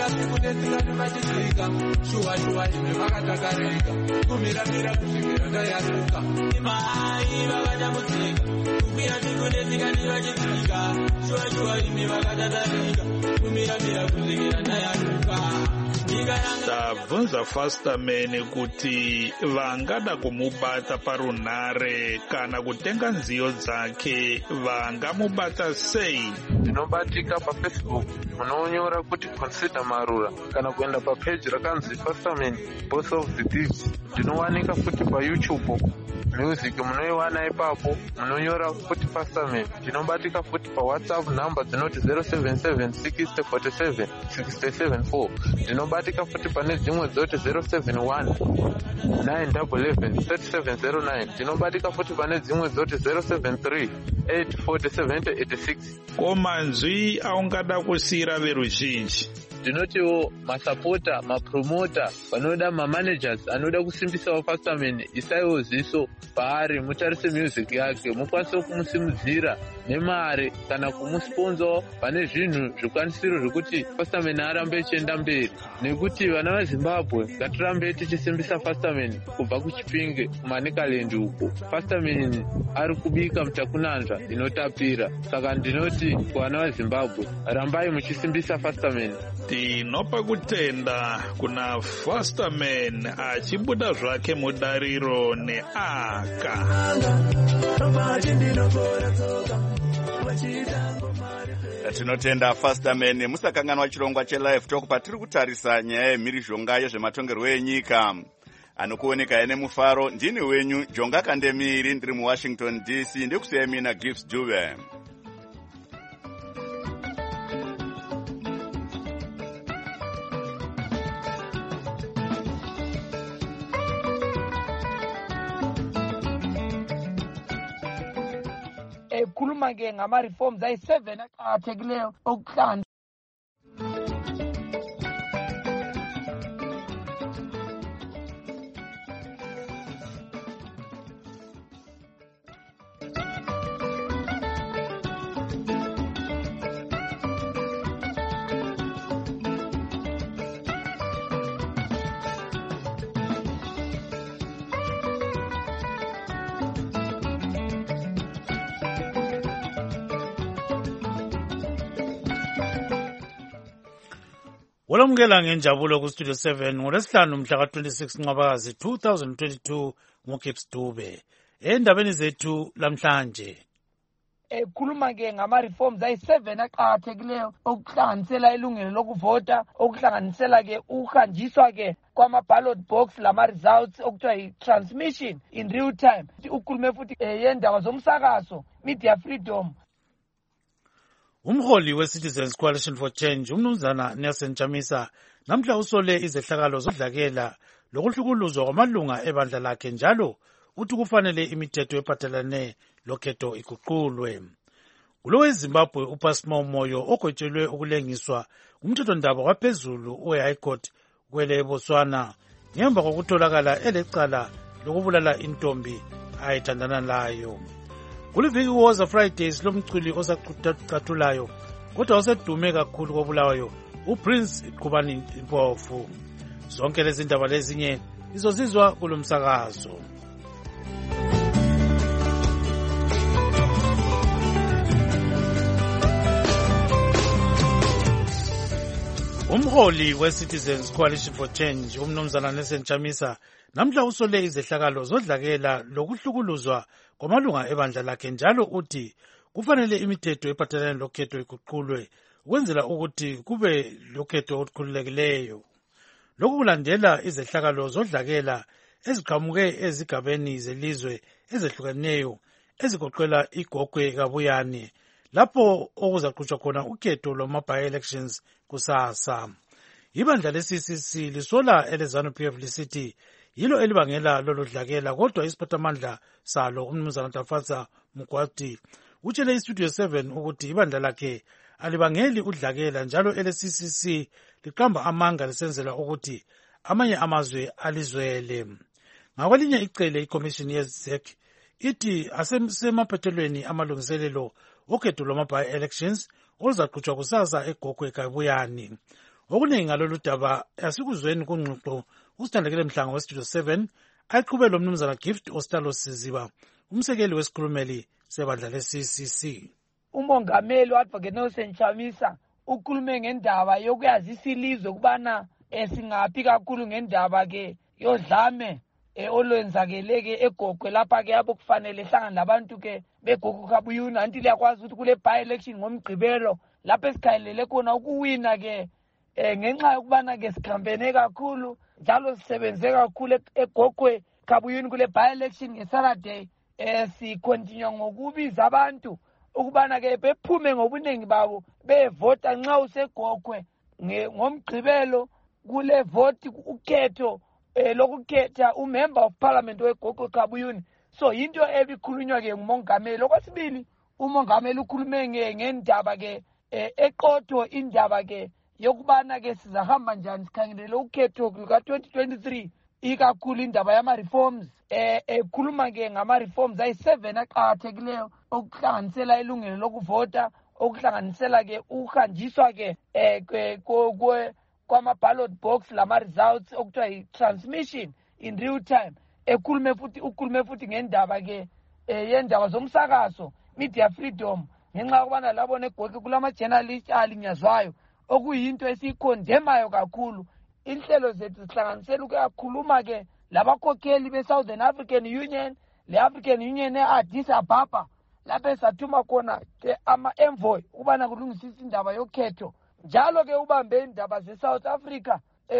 Tabvunza Faster Man kuti vangada kumubata parunhare kana kutenga nziyo dzake vangamubata sei. Ndinobatika paFacebook, munonyora kuti Consider Marura, kana kuenda papeji rakanzi Faster Man Boss of the Thieves. Ndinowanika futi paYouTube music, munoiwana ipapo, munonyora kuti Faster Man. Ndinobatika futi paWhatsApp namba dzinoti 077 60 47 674. Ndinobatika futi pane dzimwe dzoti 071 911 3709. Ndinobatika futi pane dzimwe dzoti 073 840 7086. Koma nzwi aungada kusiyira veruzhinji. ndinotiwo masapota, mapromota, vanoda mamanagers anoda kusimbisawo Fasterman, isaiwo ziso paari, mutarise music yake, mukwanise kumusimudzira nemare kana kumusponsawo pane zvinhu zvikwanisiro zvekuti Fasterman arambe echienda mberi, nekuti vana veZimbabwe ngatirambe tichisimbisa Fasterman kubva kuChipinge kuManicaland uko. Fasterman ari kubika mutakunanzva inotapira, saka ndinoti kuvana veZimbabwe rambai muchisimbisa Fasterman. Tinopa kutenda kuna Fasterman achibuda zvake mudariro neaka. Tinotenda Fasterman. Musakanganwa chirongwa cheLive Talk patiri kutarisa nyaya yemhirizhonga yezvematongerwo enyika. Anokuoneka ene mufaro ndini wenyu Jonga Kandemiri, ndiri muWashington DC, ndikusiyai mina Gibbs Dube. Ekhuluma ke ngama-reforms ayi-7 aqakathekileyo okuhlanza. Olamukela ngenjabulo ku Studio 7 ngolesihlanu mhla ka-26 Ncwabakazi 2022 ngoGibbs Dube. Endabeni zethu lamhlanje Ekhuluma ke ngama-reforms ayi-7 aqakathekileyo okuhlanganisela ilungelo lokuvota, okuhlanganisela ke ukuhanjiswa ke kwama-ballot box lama-results okuthiwa yi-transmission in real time. Ukhulume futhi yendaba zomsakazo, media freedom. Umholi we-Citizens Coalition for Change umnumzana Nelson Chamisa namhla usole izehlakalo zodlakela lokuhlukuluzwa kwamalunga ebandla lakhe, njalo uthi kufanele imithetho ephathelane lokhetho iguqulwe. Kulo eZimbabwe uPasmo Moyo ogwetshelwe ukulengiswa umthethondaba waphezulu we-High Court kwele eBotswana ngemva kokutholakala elecala lokubulala intombi ayithandana layo. Kuliviki Woza Fridays lomculi osaqathulayo kodwa osedume kakhulu kobulawayo uPrince Qhubani Mpofu. Zonke lezi ndaba lezinye izozizwa kulomsakazo. Umholi we-Citizens Coalition for Change umnumzana Nelson Chamisa namhla usole izehlakalo zodlakela lokuhlukuluzwa kwamalunga ebandla lakhe, njalo uthi kufanele imithetho ephathelane lokhetho iguqulwe ukwenzela ukuthi kube lokhetho olukhululekileyo. Lokhu kulandela izehlakalo zodlakela eziqhamuke ezigabeni zelizwe ezehlukeneyo ezigoqela iGogwe Kabuyane, lapho okuzaqhutshwa khona ukhetho lwama-by-elections kusasa. Ibandla le-CCC lisola eleZANU-PF lisithi yilo elibangela lolu dlakela, kodwa isiphathamandla salo umnumzana Tafatsa Mugwadi utshele iStudio 7 ukuthi ibandla lakhe alibangeli udlakela, njalo ele-CCC liqamba amanga lisenzela ukuthi amanye amazwe alizwele. Ngakwelinye icele iCommission yeZEC ithi asemaphethelweni amalungiselelo okhetho lwama-by-elections oluzaqhutshwa kusasa eGogwe Kabuyane. Okuningi ngalolu daba asikuzweni kungxoxo usithandekele Mhlanga weStudio 7 ayiqhubela umnumzana Gift Ostalo Siziba, umsekeli wesikhulumeli sebandla le-CCC. Umongameli u-Advocate Nelson Chamisa ukhulume ngendaba yokuyazisa ilizwe ukubana singaphi kakhulu ngendaba ke yodlame olwenzakele ke eGogwe lapha ke yabo kufanele hlangana labantu ke beGogwe Kabuyane. Anti liyakwazi ukuthi kule by-election ngomgqibelo lapho esikhayelele khona ukuwina ke ngenxa yokubana ke sikhambene kakhulu njalo sisebenze kakhulu eGogwe Kabuyane kule by-election ngeSaturday. Sikontinue ngokubiza abantu ukubana ke bephume ngobuningi babo bevota nxa useGogwe ngomgqibelo kule vote ukhetho lokukhetha umember of parliament weGogwe Kabuyane. So into ebikhulunywa ke ngumongameli. Okwesibili umongameli ukhulume ngendaba ke eqotho indaba ke yokubana-ke sizahamba njani sikhangelele ukhetho luka-2023 ikakhulu indaba yama-reforms ekhuluma-ke ngama-reforms ayi-7 aqakathekileyo okuhlanganisela ilungelo lokuvota, okuhlanganisela-ke ukuhanjiswa-ke kwama-ballot box lama-results okuthiwa yi-transmission in real time. Ukhulume futhi ngendaba-ke yendaba zomsakazo, media freedom, ngenxa yokubana labo negoke kulama-journalist alinyazwayo okuyinto esiyikhondemayo kakhulu. Inhlelo zethu zihlanganisela ukuyakhuluma-ke labakhokheli be-Southern African Union, le-African Union e-Addis Ababa, lapho esathuma khona-ke ama-envoy ukubana kulungisisa indaba yokhetho. Njalo-ke ubambe indaba ze-South Africa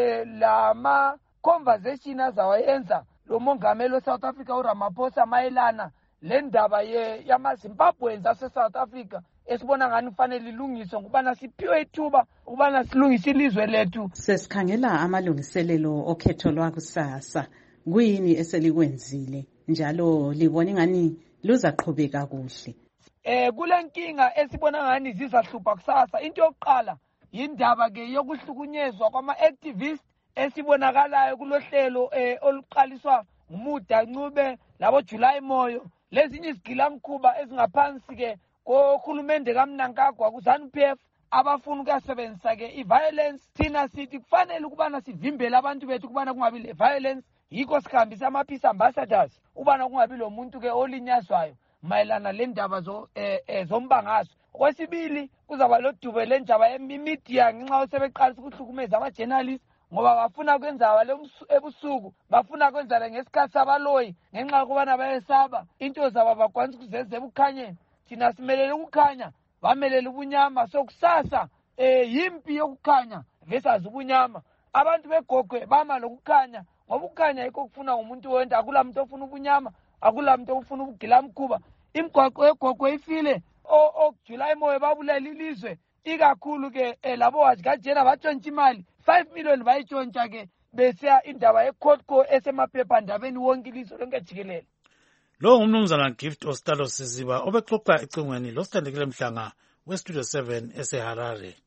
lama-conversation azawayenza lo mongameli we-South Africa uRamaphosa mayelana le ndaba yama-Zimbabweans ase-South Africa esibona ngani kufanele ilungiswe ngokubana siphiwe ithuba ukubana silungise ilizwe lethu. Sesikhangela amalungiselelo okhetho lwakusasa, kuyini eselikwenzile njalo libona ngani luzaqhubeka kuhle? Kule nkinga esibona ngani zizahlupha kusasa, into yokuqala yindaba-ke yokuhlukunyezwa kwama-activists esibonakalayo kulohlelo oluqaliswa nguMuda Ncube labo July Moyo, lezinye izigilamkhuba ezingaphansi-ke kohulumende kaMnangagwa ku-ZANU-PF abafuna ukuyasebenzisa-ke i-violence. Thina sithi kufanele ukubana sivimbele abantu bethu ukubana kungabi le-violence, yikho sihambisa ama-peace ambassadors ukubana kungabi lo muntu-ke olinyazwayo mayelana le ndaba zombangazo. Okwesibili kuzaba lodubo lendaba yemimedia ngenxa yosebeqalisa ukuhlukumeza ama-journalists ngoba bafuna kwenza ebusuku, bafuna kwenza ngesikhathi sabaloyi ngenxa yokubana bayesaba into zabo bakwanisa ukuzenza ebukhanyeni. Thina simelele ukukhanya, bamelele ubunyama. So kusasa yimpi yokukhanya versus ubunyama. Abantu begogwe bama lokukhanya ngoba ukukhanya yikho kufuna umuntu wonke, akula muntu ofuna ubunyama, akula muntu ofuna ubugilamkhuba. Imigwaqo yegogwe ifile July Moyo babulela ilizwe ikakhulu-ke labo wazikajena batshontsha imali 5 million bayitshontsha-ke besiya indaba ye-Cotco esemaphephandabeni wonke ilizwe lonke jikelele. Lo ngumnumzana Gift Ostalo Siziba obexoxa ecingweni losithandekile Mhlanga weStudio 7 eseHarare.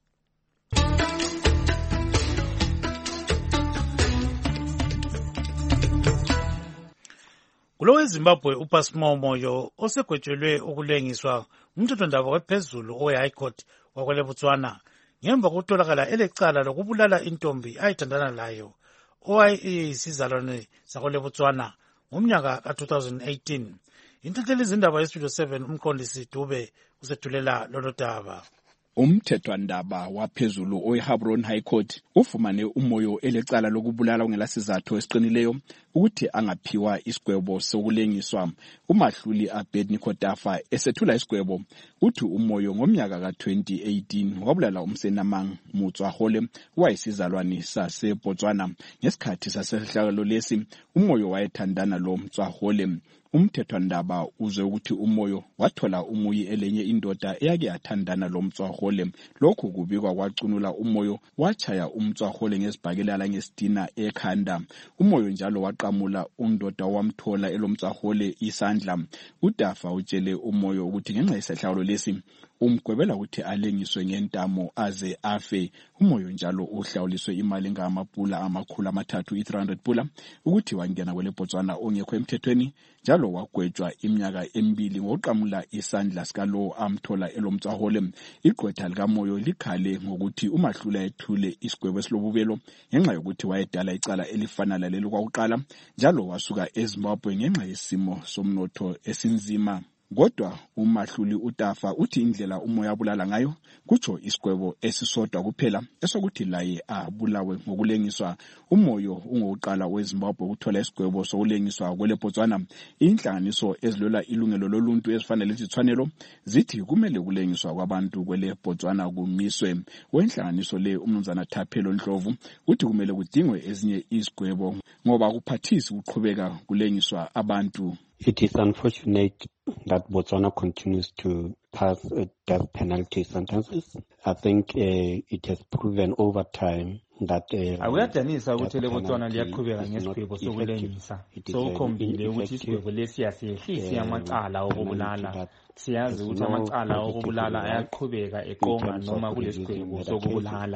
Kulo weZimbabwe uPasmo Moyo osegwetshelwe ukulengiswa umthethwandaba wephezulu owe-High Court wakwele Botswana ngemva kokutholakala elecala lokubulala intombi ayithandana layo owayeyisizalwane sakwele Botswana ngomnyaka ka-2018. Intatheli izindaba yeStudio 7 umqondisi Dube usethulela lolo daba. Umthethwandaba waphezulu oweHabron High Court ufumane uMoyo elecala lokubulala ongelasizathu esiqinileyo ukuthi angaphiwa isigwebo sokulengiswa. Umahluli Abednego Tafa esethula isigwebo uthi uMoyo ngomnyaka ka-2018 wabulala umsenamang Mutswahole wayisizalwane saseBotswana. Ngesikhathi sasehlakalo lesi uMoyo wayethandana lo Mutswahole. Umthethwandaba uzwe ukuthi uMoyo wathola umuyi elenye indoda eyake yathandana lo Mutswahole. Lokhu kubikwa kwacunula uMoyo wachaya uMtswahole ngesibhakelala ngesidina ekhanda. uMoyo njalo waqamula undoda wamthola elomtswahole isandla. uDafa utshele uMoyo ukuthi ngenxa yesehlakalo lesi umgwebela ukuthi alengiswe ngentamo aze afe. uMoyo njalo uhlawuliswe imali ngamabhula amakhulu amathathu i-300 bhula ukuthi wangena kwele Botswana ongekho emthethweni, njalo wagwetshwa iminyaka 2 ngoqamula isandla sikalo amthola elomtswahole. Igqwetha likaMoyo likhale ngokuthi umahlula ethule isigwebo esilobubelo ngenxa yokuthi wayedala icala elifana lalelo kwakuqala, njalo wasuka eZimbabwe ngenxa yesimo somnotho esinzima. Kodwa umahluli uTafa uthi indlela uMoyo abulala ngayo kutsho isigwebo esisodwa kuphela esokuthi laye abulawe ngokulengiswa. uMoyo ungokuqala weZimbabwe ukuthola isigwebo sokulengiswa kwele Botswana. Inhlanganiso ezilwela ilungelo loluntu ezifanele izithwanelo zithi kumele kulengiswa kwabantu kwele Botswana kumiswe. Wenhlanganiso le umnumzana Thaphelo Ndlovu uthi kumele kudingwe ezinye izigwebo ngoba kuphathisi ukuqhubeka kulengiswa abantu. It is unfortunate that Botswana continues to pass death penalty sentences. I think it has proven over time that akuyadanisa ukuthi le Botswana liyaqhubeka ngesigwebo sokulengisa. Sokukhombile ukuthi isigwebo lesi siyasehlisa amacala okubulala. Siyazi ukuthi amacala okubulala ayaqhubeka eqonga noma kulesigwebo sokubulala.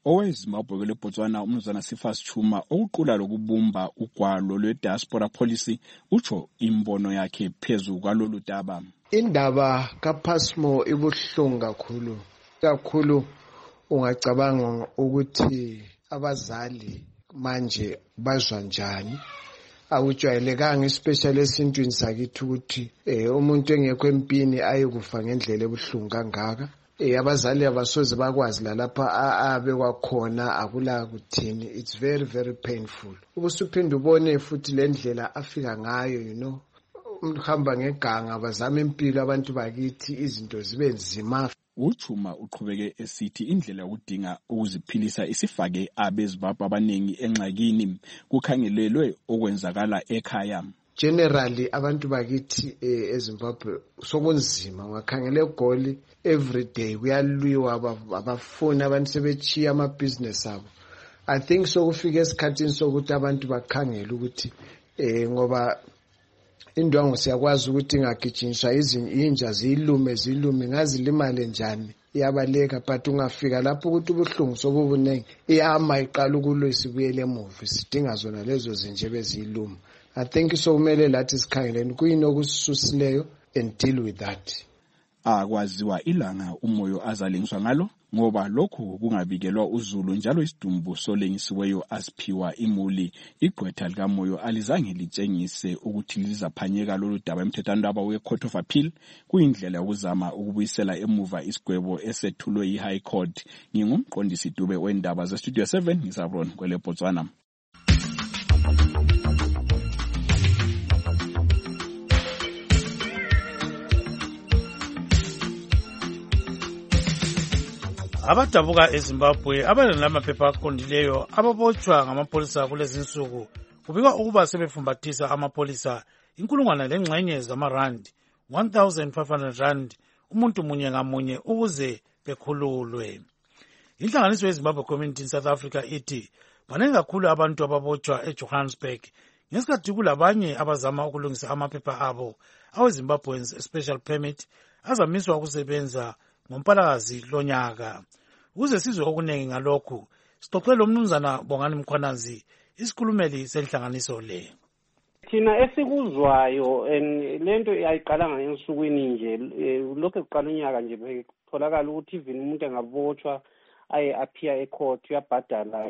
owezimbabwe kwele Botswana umnumzana Sifas Chuma okuqula lokubumba ugwalo lwe-diaspora policy utsho imbono yakhe phezu kwalolu daba. Indaba kaPhasmo ibuhlungu kakhulu ungacabanga ukuthi abazali manje bazwa njani. Awujwayelekanga especially esintwini sakithi ukuthi umuntu engekho empini ayekufa ngendlela ebuhlungu kangaka. Abazali abasoze bakwazi lapha abekwa khona akula kuthini. It's very very painful. Ubusuphinde ubone futhi lendlela afika ngayo umhamba ngeganga bazama impilo abantu bakithi izinto zibe nzima. Uchuma uqhubeke esithi indlela yokudinga ukuziphilisa isifake abeZimbabwe abaningi enxakini kukhangelelwe okwenzakala ekhaya. Generally abantu bakithi eZimbabwe sokunzima ngakhangela eGoli every day kuyalwiwa abafuna abantu sebechiya ama business abo. I think sokufika esikhathini sokuthi abantu bakhangela ukuthi ngoba indwangu siyakwazi ukuthi ingagijinyiswa inja zilume ngazi limale njani iyabaleka but ungafika lapho ukuthi ubuhlungu sobubunengi iyama iqala ukulwisa ibuyele emuva sidinga zona lezo zinje beziluma. I think so kumele lathi sikhangeleni kuyini okusisusileyo and deal with that. Akwaziwa ilanga umoyo azalengiswa ngalo ngoba lokhu kungabikelwa uZulu njalo isidumbu solengisiweyo asiphiwa imuli. Igqwetha likamoyo alizange litshengise ukuthi lizaphanyeka lolu daba emthethwandaba we-Court of Appeal kuyindlela yokuzama ukubuyisela emuva isigwebo esethulwe yi-High Court. Ngingumqondisi Dube wendaba ze-Studio 7 ngisabron kwele Botswana. Abadabuka eZimbabwe abanamaphepha aqondileyo ababotshwa ngamapolisa kulezi insuku kubikwa ukuba sebefumbathisa amapolisa 1,000 rand 1,500 rand umuntu munye ngamunye ukuze bekhululwe. Inhlanganiso yeZimbabwe Community in South Africa ithi banengi kakhulu abantu ababotshwa eJohannesburg ngesikhathi kulabanye abazama ukulungisa amaphepha abo aweZimbabweans special permit azamiswa ukusebenza ngoMpalakazi lonyaka. Ukuze sizwe okunengi ngalokhu sixoxe lo mnumzana Bongani Mkhwanazi isikhulumeli senhlanganiso le. Thina esikuzwayo lento ayiqalanga ensukwini nje lokho kuqala unyaka nje kutholakala ukuthi even umuntu engabotshwa appear ecourt uyabhadala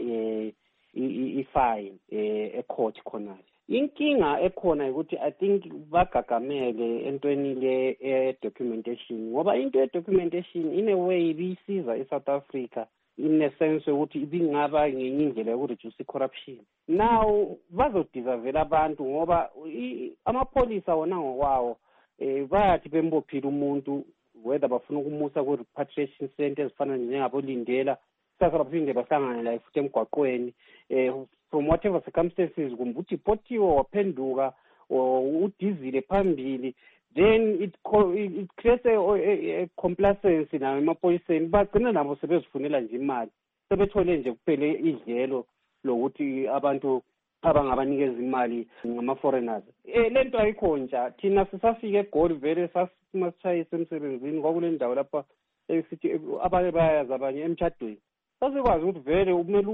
i-fine ecourt khona. Inkinga ekhona ukuthi I think bagagamele entweni le documentation ngoba into ye documentation in a way ibisiza eSouth Africa in a sense ukuthi ibingaba ngenye indlela yokureduce corruption. Now bazodisavela abantu ngoba amapolisa wona ngokwawo bayathi bembophila umuntu whether bafuna ukumusa ku repatriation center ezifana njengabolindela sasa baphinde bahlangana la futhi emgwaqweni from whatever circumstances kumbe uthi potiwo waphenduka udizile phambili then it creates a complacency nayo emapoliseni bagcina nabo sebezifunela nje imali sebethole nje kuphele idlelo lokuthi abantu abangabanikeza imali ngama-foreigners. Lento ayikho nje thina sisafika eGoli vele sasimasitshayisa emsebenzini kwakule ndawo lapha esithi abanye bayazi abanye emtshadweni sasikwazi ukuthi vele kumele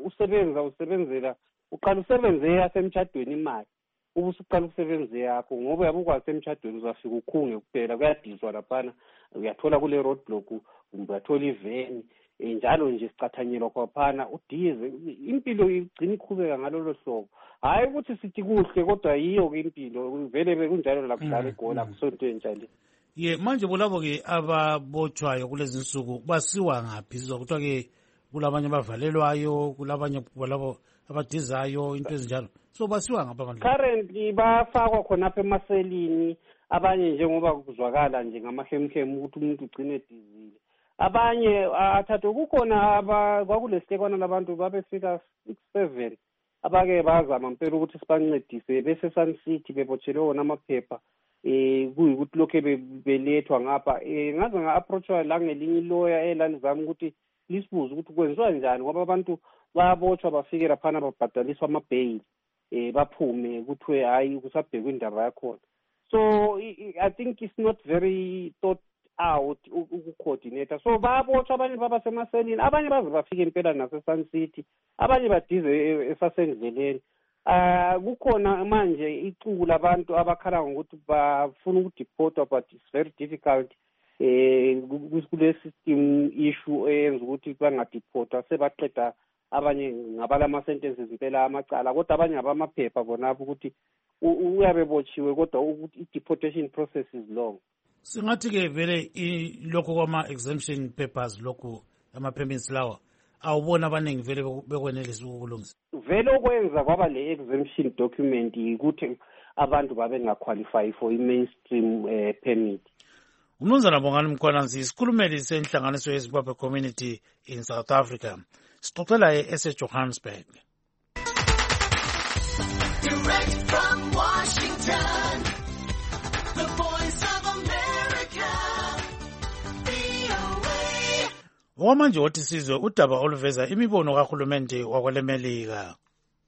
usebenzela uqala usebenze yasemtshadweni imali ubusuqala ukusebenze yakho ngoba yabukwazi emtshadweni uzafika ukhunge kuphela kuyadizwa laphana uyathola kule roadblock kumbe uyathola iveni njalo nje sicathanyelwa kwaphana udize impilo igcina iqhubeka ngalolo hlobo hayi ukuthi sithi kuhle kodwa yiyo ke impilo vele bekunjalo la kudala eGoli akusonto enjalo. Manje bolabo ke ababotshwayo kulezi insuku basiwa ngaphi sizwa kuthiwa ke kulabanye abavalelwayo kulabanye balabo abadizayo into ezinjalo so basiwa ngapha abantu currently bafakwa khonapha emaselini abanye njengoba kuzwakala nje ngamahemhem ukuthi umuntu ugcine edizile abanye athathe kukhona kwakulesihlekwana labantu babefika 6-7 abake bazama impela ukuthi sibancedise bese Sun City bebotshelwe wona amaphepha kuyikuthi lokho belethwa ngapha ngaze nga-approachwa la ngelinye lawyer elalizama ukuthi lisibuze ukuthi kwenziwa njani ngoba abantu bayabotshwa bafike laphana babhadaliswa amabheyili baphume kuthiwe hayi kusabhekwa indaba yakhona. So I think it's not very thought out ukucoordinator. So bayabotshwa abanye babasemaselini, abanye baze bafike impela nase-Sun City, abanye badize esasendleleni. Kukhona manje icuku labantu abakhala ngokuthi bafuna ukudeport, but it's very difficult kule system issue eyenza ukuthi bangadeport. Sebaqeda abanye ngabalama sentences impela amacala, kodwa abanye abamaphepha bonapho ukuthi uyabe botshiwe kodwa ukuthi i-deportation process is long. Singathi-ke vele lokho kwama-exemption papers, lokhu ama-permits lawa awubona abaningi vele bekwenelisa ukulungisa. Vele okwenza kwaba le-exemption document ukuthi abantu babengaqualify for i-mainstream permit. Umnumzana Bongani Mkhwananzi, isikhulumeli senhlanganiso yeZimbabwe Community in South Africa, sixoxela eseJohannesburg. Direct from Washington, the voice of America, VOA. Okwamanje wothi sizwe udaba oluveza imibono kahulumende wakwelemelika.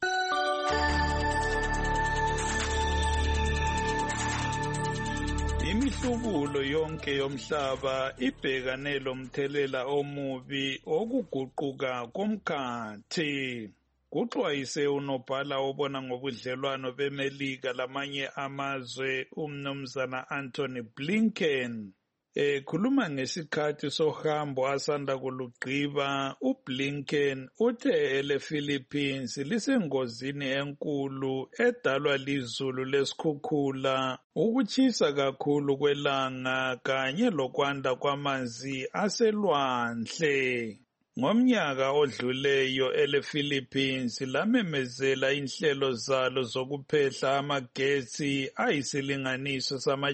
Imihlubulo yonke yomhlaba ibhekane lomthelela omubi okuguquka komkhathi. Kuxwayise unobhala obona ngobudlelwano beMelika lamanye amazwe umnumzana Anthony Blinken. Khuluma ngesikhathi sohambo asanda kulugqiba, uBlinken uthe elePhilippines lisengozini enkulu edalwa lizulu lesikhukhula, ukutshisa kakhulu kwelanga kanye lokwanda kwamanzi aselwandle. Ngomnyaka odluleyo elePhilippines lamemezela inhlelo zalo zokuphehla amagetsi ayisilinganiso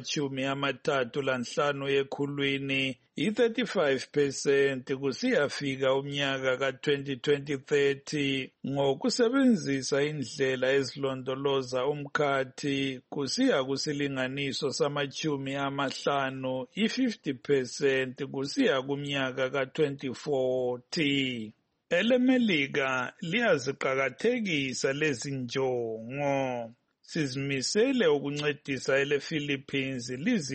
sama-35 ekhulwini, i-35% kusiyafika umnyaka ka-2030 ngokusebenzisa indlela ezilondoloza umkhathi kusiya kusilinganiso sama-50, i-50% kusiya kumnyaka ka-2040. EleMelika liyaziqakathekisa lezi njongo. Sizimisele ukuncedisa elePhilippines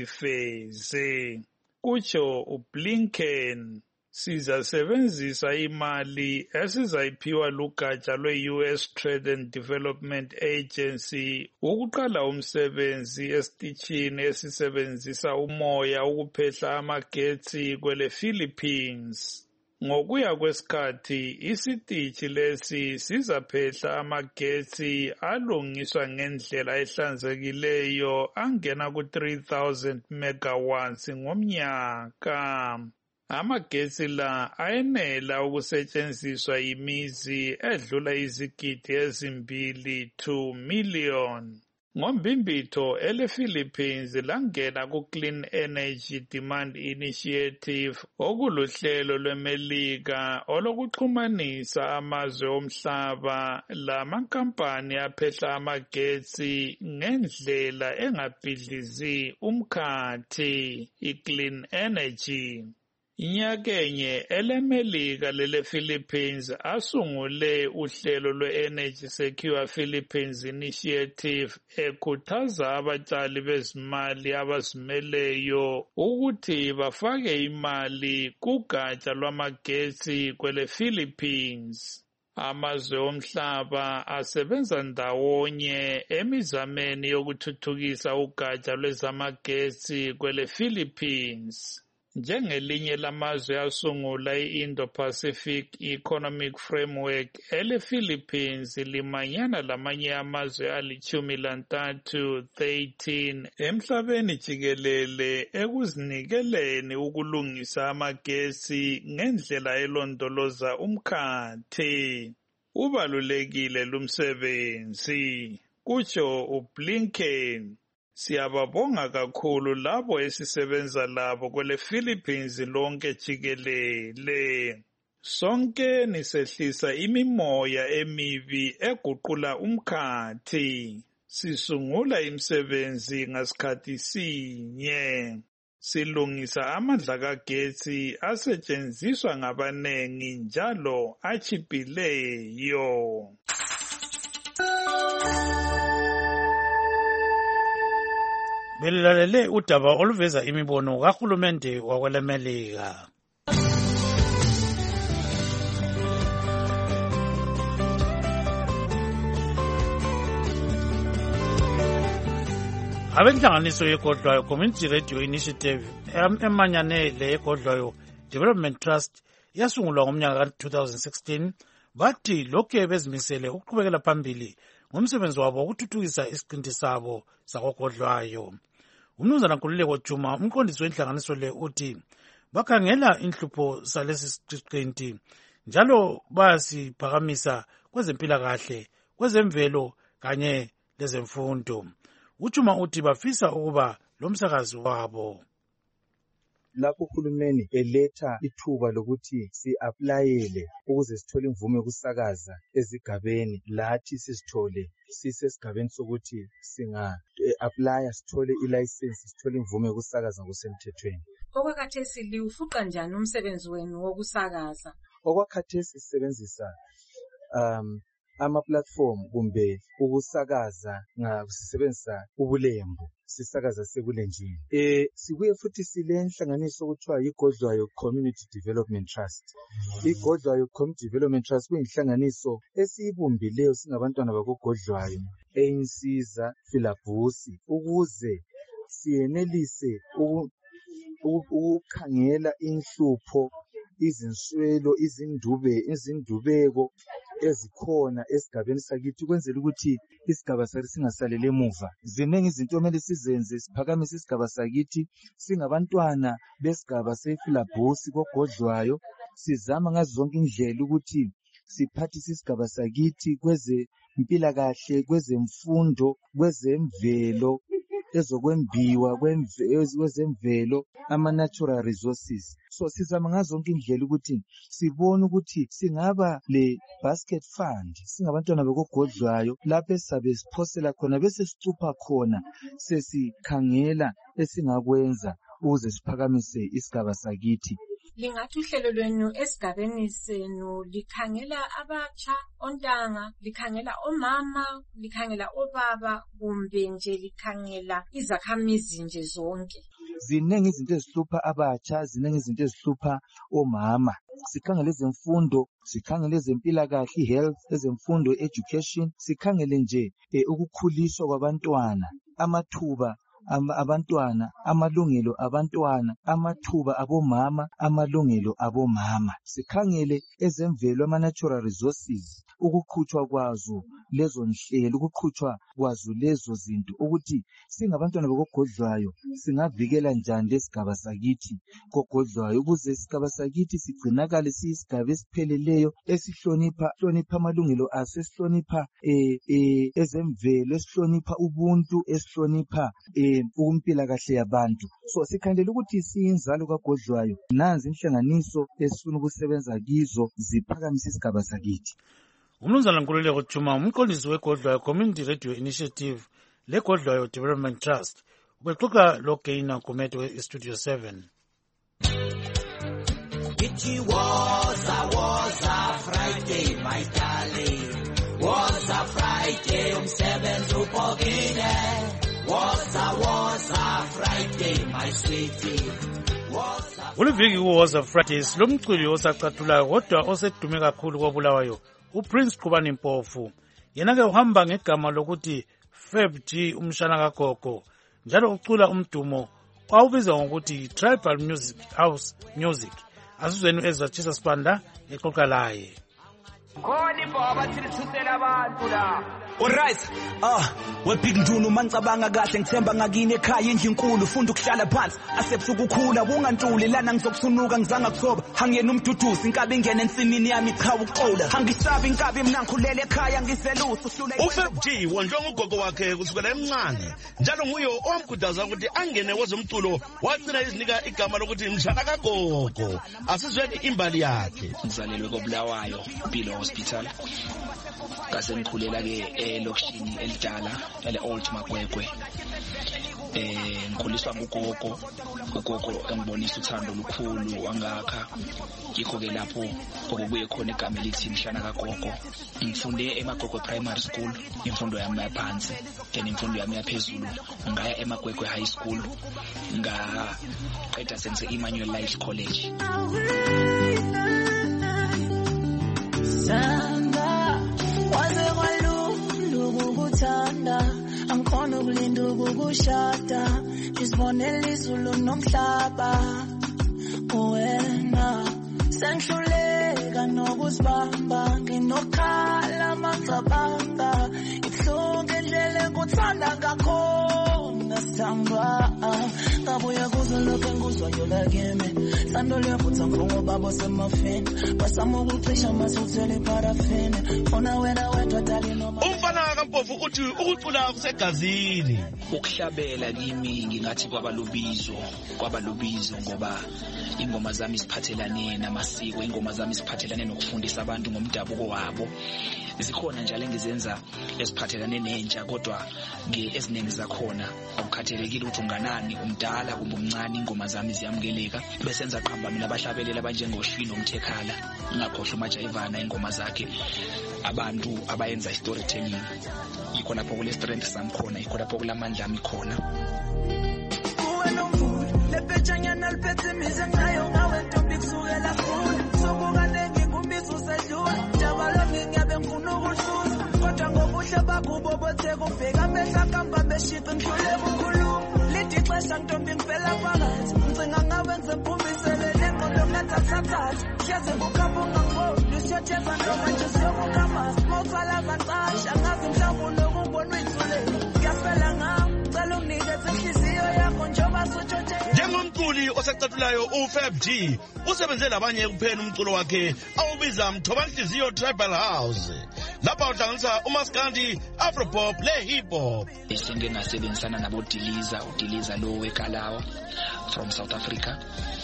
lizifeze. Kutsho uBlinken, sizasebenzisa imali esizayiphiwa lugatsha lwe-US Trade and Development Agency ukuqala umsebenzi esitishini esisebenzisa umoya ukuphehla amagetsi kwelePhilippines. Ngokuya kwesikhathi, isitishi lesi sizaphehla amagetsi alungiswa ngendlela ehlanzekileyo angena ku-3,000 megawatts ngomnyaka. Amagetsi la ayenela ukusetshenziswa yimizi edlula izigidi ezimbili 2 million. Ngombimbitho elePhilippines langena ku-Clean Energy Demand Initiative, okuluhlelo lweMelika olokuxhumanisa amazwe omhlaba lamankampani aphehla amagetsi ngendlela engabhidlizi umkhathi, i-Clean Energy. Inyakenye eleMelika lelePhilippines asungule uhlelo lwe-Energy Secure Philippines Initiative ekhuthaza abatshali bezimali abazimeleyo ukuthi bafake imali kugatsha lwamagetsi kwelePhilippines. Amazwe omhlaba asebenza ndawonye emizameni yokuthuthukisa ugatsha lwezamagetsi kwelePhilippines. Njengelinye lamazwe asungula i-Indo-Pacific Economic Framework, elePhilippines limanyana lamanye amazwe ali-13 emhlabeni jikelele ekuzinikeleni ukulungisa amagetsi ngendlela elondoloza umkhathi. Ubalulekile lumsebenzi, kutsho uBlinken. Siyababonga kakhulu labo esisebenza labo kwelePhilippines lonke jikelele. Sonke nisehlisa imimoya emibi eguqula umkhathi. Sisungula imisebenzi ngasikhathi sinye. Silungisa amandla kagetsi asetshenziswa ngabanengi njalo achiphileyo. Belilalele udaba oluveza imibono kahulumende wakwelemelika. Abenhlanganiso yeGodlwayo Community Radio Initiative emanyane le yeGodlwayo Development Trust yasungulwa ngomnyaka ka-2016 bathi lokhu bezimisele ukuqhubekela phambili ngomsebenzi wabo ukuthuthukisa isiqinti sabo sakoGodlwayo. Umnumzana Nkululeko Juma umqondisi wenhlanganiso le uthi bakhangela inhlupho salesi siqinti njalo bayasiphakamisa kwezempilakahle, kwezemvelo kanye lezemfundo. Uchuma uthi bafisa ukuba lomsakazi wabo. Lapho uhulumeni eletha ithuba lokuthi si-aplayele ukuze sithole imvume yokusakaza ezigabeni, lathi sisithole sisesigabeni sokuthi singa-aplaya sithole ilayisensi, sithole imvume yokusakaza ngokusemthethweni. Okwakhathesi liwufuqa njani umsebenzi wenu wokusakaza? Okwakhathesi sisebenzisa ama-platform kumbe ukusakaza sisebenzisa ubulembu, sisakaza sebulenjini. Sibuye futhi sile nhlanganiso okuthiwa yiGodlwayo Community Development Trust. IGodlwayo Community Development Trust kuyinhlanganiso esiyibumbileyo singabantwana bakoGodlwayo eyinsiza Filabhusi ukuze siyenelise ukukhangela inhlupho, izinswelo, izindubeko ezikhona esigabeni sakithi ukwenzela ukuthi isigaba sakithi singasalele emuva. Ziningi izinto okumele sizenze siphakamise isigaba sakithi singabantwana besigaba seFilabhusi koGodlwayo. Sizama ngazo zonke indlela ukuthi siphathise isigaba sakithi kwezempilakahle, kwezemfundo, kwezemvelo, ezokwembiwa kwezemvelo, ama-natural resources. So sizama ngazo zonke indlela ukuthi sibone ukuthi singaba le basket fund singabantwana bekoGodlwayo lapho esizabe siphosela khona bese sicupha khona sesikhangela esingakwenza ukuze siphakamise isigaba sakithi. Lingathi uhlelo lwenu esigabeni senu likhangela abatsha, ontanga, likhangela omama, likhangela obaba kumbe nje likhangela izakhamizi nje zonke? Ziningi izinto ezihlupha abatsha, ziningi izinto ezihlupha omama. Sikhangele ezemfundo, sikhangele ezempilakahle, health, ezemfundo, education, sikhangele nje ukukhuliswa kwabantwana, amathuba abantwana, amalungelo abantwana, amathuba abomama, amalungelo abomama. Sikhangele ezemvelo, ama-natural resources, ukuqhutshwa kwazo lezo nhlelo, ukuqhutshwa kwazo lezo zinto, ukuthi singabantwana bekoGodlwayo singavikela njani lesigaba sakithi koGodlwayo ukuze isigaba sakithi sigcinakale siyisigaba esipheleleyo esihlonipha amalungelo aso, esihlonipha ezemvelo, esihlonipha ubuntu, esihlonipha ukumpilakahle yabantu. So sikhandela ukuthi siyinzalo kaGodlwayo, nanzi inhlanganiso esifuna ukusebenza kizo ziphakamise isigaba sakithi. Umnumzana Nkululeko Juma umqondisi weGodlwayo Community Radio Initiative leGodlwayo Development Trust ubexoxa loGaina Gumede we-Studio 7. It was a Friday, my darling. Was a Friday, umsebenzi ubhokile. Was a Friday, my sweetie. Uliviki was a Friday silomculi osacathulayo kodwa osedume kakhulu koBulawayo uPrince Qhubani Mpofu. Yena-ke uhamba ngegama lokuthi Feb G umshana kagogo, njalo ucula umdumo awubiza ngokuthi Tribal Music House Music. Asizweni ezwatshisa Sibanda exoxa laye. Khona ibhoba thithusela abantu la. Alright, webig ndunu mancabanga kahle ngithemba ngakini ekhaya indlu inkulu ufunda ukuhlala phansi asebusuku ukukhula ungantuli lana ngizokusunuka ngizanga kuthoba hangiyena umduduzi inkabi ingene ensimini yami ichawa uqola hangisabi inkabi mina ngikhulele ekhaya ngizelusa uhlule uFeb G wondlonga ugogo wakhe kusukela emncane njalo nguye owamkhuthaza ukuthi angene kwezomculo wagcina izinika igama lokuthi mshana kagogo. Asizweni imbali yakhe. Ngizalelwe koBulawayo Mpilo Hospital ngase ngikhulela ke elokishini elidala ele Old Magwegwe. ngikhuliswa ngugogo, ugogo engibonisa uthando lukhulu wangakha. Yikho ke lapho okubuye khona igama elithi Mshana kagogo. Ngifunde eMagwegwe Primary School imfundo yami yaphansi, then imfundo yami yaphezulu ngaya eMagwegwe High School, ngaqeda senze Emmanuel Light College. Sanda waze kwalungu ukuthanda angikhona ukulinda ukukushada isibonela izulu nomhlaba wena senhluleka nokuzibamba nginokhala mangcabanga ibuhlungu indlela enkuthanda ngakhona sithamba ngabuya kuzo lokho enguzwayo lakimi sando liyaputha ngoba bosemafeni basama ukucisha masuthele parafeni fona wena wedwa dali noma umfana kaMpofu uthi ukucula kusegazini. Ukuhlabela kimi ngingathi kwabalubizo ngoba ingoma zami siphathelane namasiko, ingoma zami siphathelane nokufundisa abantu ngomdabuko wabo. Zikhona njalo engizenza esiphathelane nentsha, kodwa eziningi zakhona akukhathelekile ukuthi unganani, umdala kumbe umncane, ingoma zami ziyamukeleka. Bese senza qhamba mina abahlabelela abanjengoShwino Mthekhala, ngakhohlwa uMajayivana ingoma zakhe, abantu abayenza storytelling. Yikho lapho kule strength sami khona, yikho lapho kulamandla ami khona. Lepechanyana liphethe ngayo ngawe ntombi kusukela khona sokukane ngingumisa usedlula njalo ngingabe ngifuna ukuhluza kodwa ngobuhle bakho bobothe kubheka amehla kamba beshika ngidlule ukukhuluma lithi xesha ntombi ngivela phakathi ngicinga ngawenze mphumisele lenqondo ngathathathatha siyaze kukhamba ungangiboni siyatheza ntomanje siyokukama mawusala vantasha ngazi mhlawumbe lokubona uyithulele ngiyafela ngawo cela unginikeze inhliziyo yakho njengoba sotshotshe. Njengomculi osecatulayo uFab G usebenze labanye kuphela umculo wakhe awubiza Mthobanhliziyo Tribal House. Lapha uhlanganisa uMaskandi, Afropop le-hip hop. Sengike ngasebenzisana nabo uDiliza lo weKalawa from South Africa.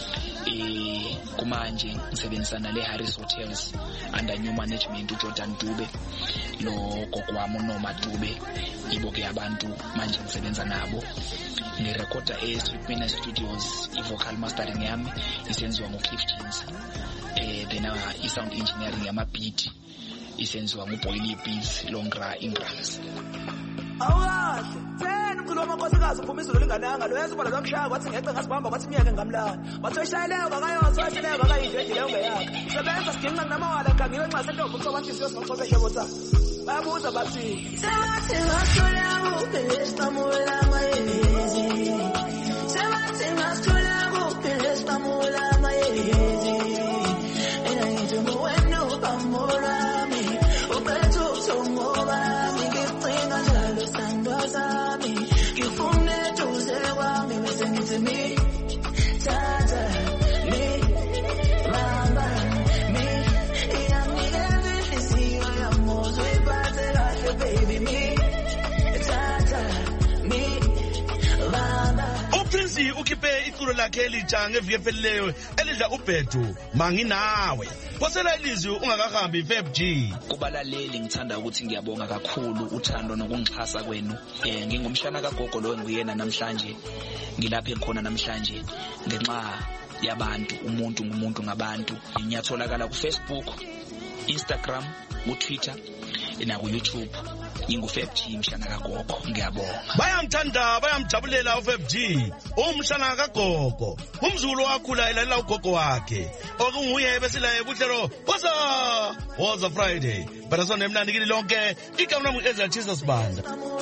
Kumanje ngisebenzisana le-Harris Hotels under new management uJordan Dube lo gogo wami uNoma Dube. Yibo ke abantu manje ngisebenza nabo. Ngirecorda eSweetman Studios, i-vocal mastering yami isenziwa nguCliff Jeans. Then i-sound engineering yama-beat isenziwa nguBoylee Beats Longra Ingrams. Awahle tena umculo wamakhosikazi uphuma izulu lingananga lo yenza ubala lomshaya wathi ngeqe ngasibamba kwathi miyeke ngamlala wathi oyishayeleyo kakayonzo oyishayeleyo kakayidledile ungeyakhe sebenza siginqa namawala gangiwe nxa sentombi umthobanhliziyo singaxoxe hlobo sakho bayabuza bathi sebathi ngasithola kuphi lesiqamula amayezi sebathi ngasithola kuphi lesiqamula amayezi engayithi wena ubamolami ubethu uthongoba ngicingana njalo sandwa sami ngifune duze kwami bese ngithi mi tata mi mama mi iyamnikeza inhliziyo yamuzwa iphathe kahle baby mi tata mi mama. uPrince ukhiphe iculo lakhe elitsha ngeviki ephelileyo elidla ubhedu Manginawe. Phosela ilizwi ungakahambi Fab G. Kubalaleli ngithanda ukuthi ngiyabonga kakhulu uthando nokungixhasa kwenu. Ngingumshana kagogo lo engiyena namhlanje. Ngilapha engikhona namhlanje ngenxa yabantu, umuntu ngumuntu ngabantu. Ngiyatholakala kuFacebook, Instagram, kuTwitter na kuYouTube. NginguFab G Mshana kagogo. Ngiyabonga. Bayamthanda, bayamjabulela uFab G. Umshana kagogo. Umzulu wakhula elalela ugogo wakhe. Okunguye besilaye kuhlelo Woza Friday. Baraso nemnandi kili lonke. Igama lami Ezra Jesus Banda.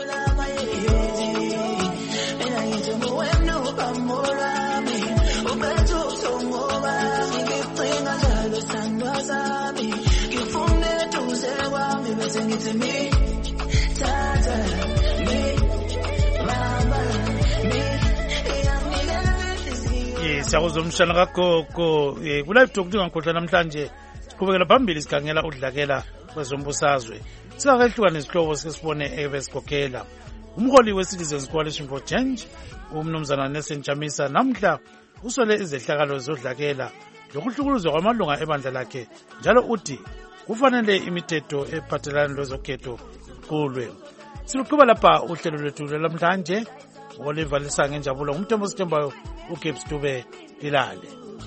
Siyakuzwa umshana kagogo kulive talk ngikhohlwa namhlanje siqhubekela phambili sikhangela udlakela kwezombusazwe singakehluka nesihlobo sesibone ebesikhokhela umholi we-Citizens Coalition for Change umnumzana Nelson Chamisa namhla usole izehlakalo zodlakela lokuhlukuluzwa kwamalunga ebandla lakhe njalo uthi kufanele imithetho ephathelana lezokhetho kulwe. Siluqhuba lapha uhlelo lwethu lamhlanje olivalisa ngenjabulo ngumthombo sithembayo uGibbs Dube lilale.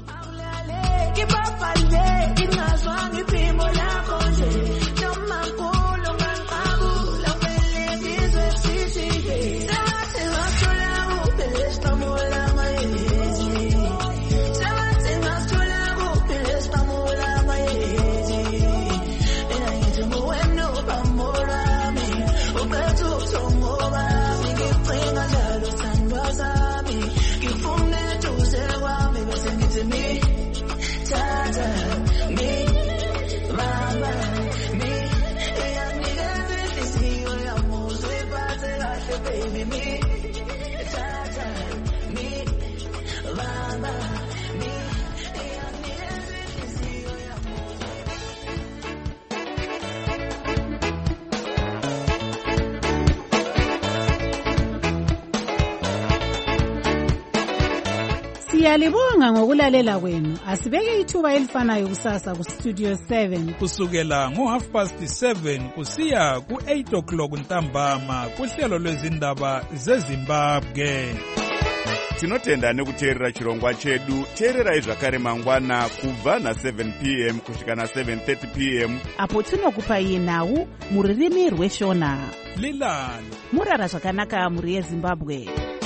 Siyalibonga ngokulalela kwenu. Asibeke ithuba elifanayo kusasa ku Studio 7 kusukela ngo7:30 kusiya ku8:00 ntambama kuhlelo lwezindaba zeZimbabwe. Tinotenda nekuteerera chirongwa chedu. Teererai zvakare mangwana kubva na7 p.m. kusvika na7:30 p.m. apo tinokupai nhau muririmi rweshona. Lilani murara zvakanaka muri yeZimbabwe.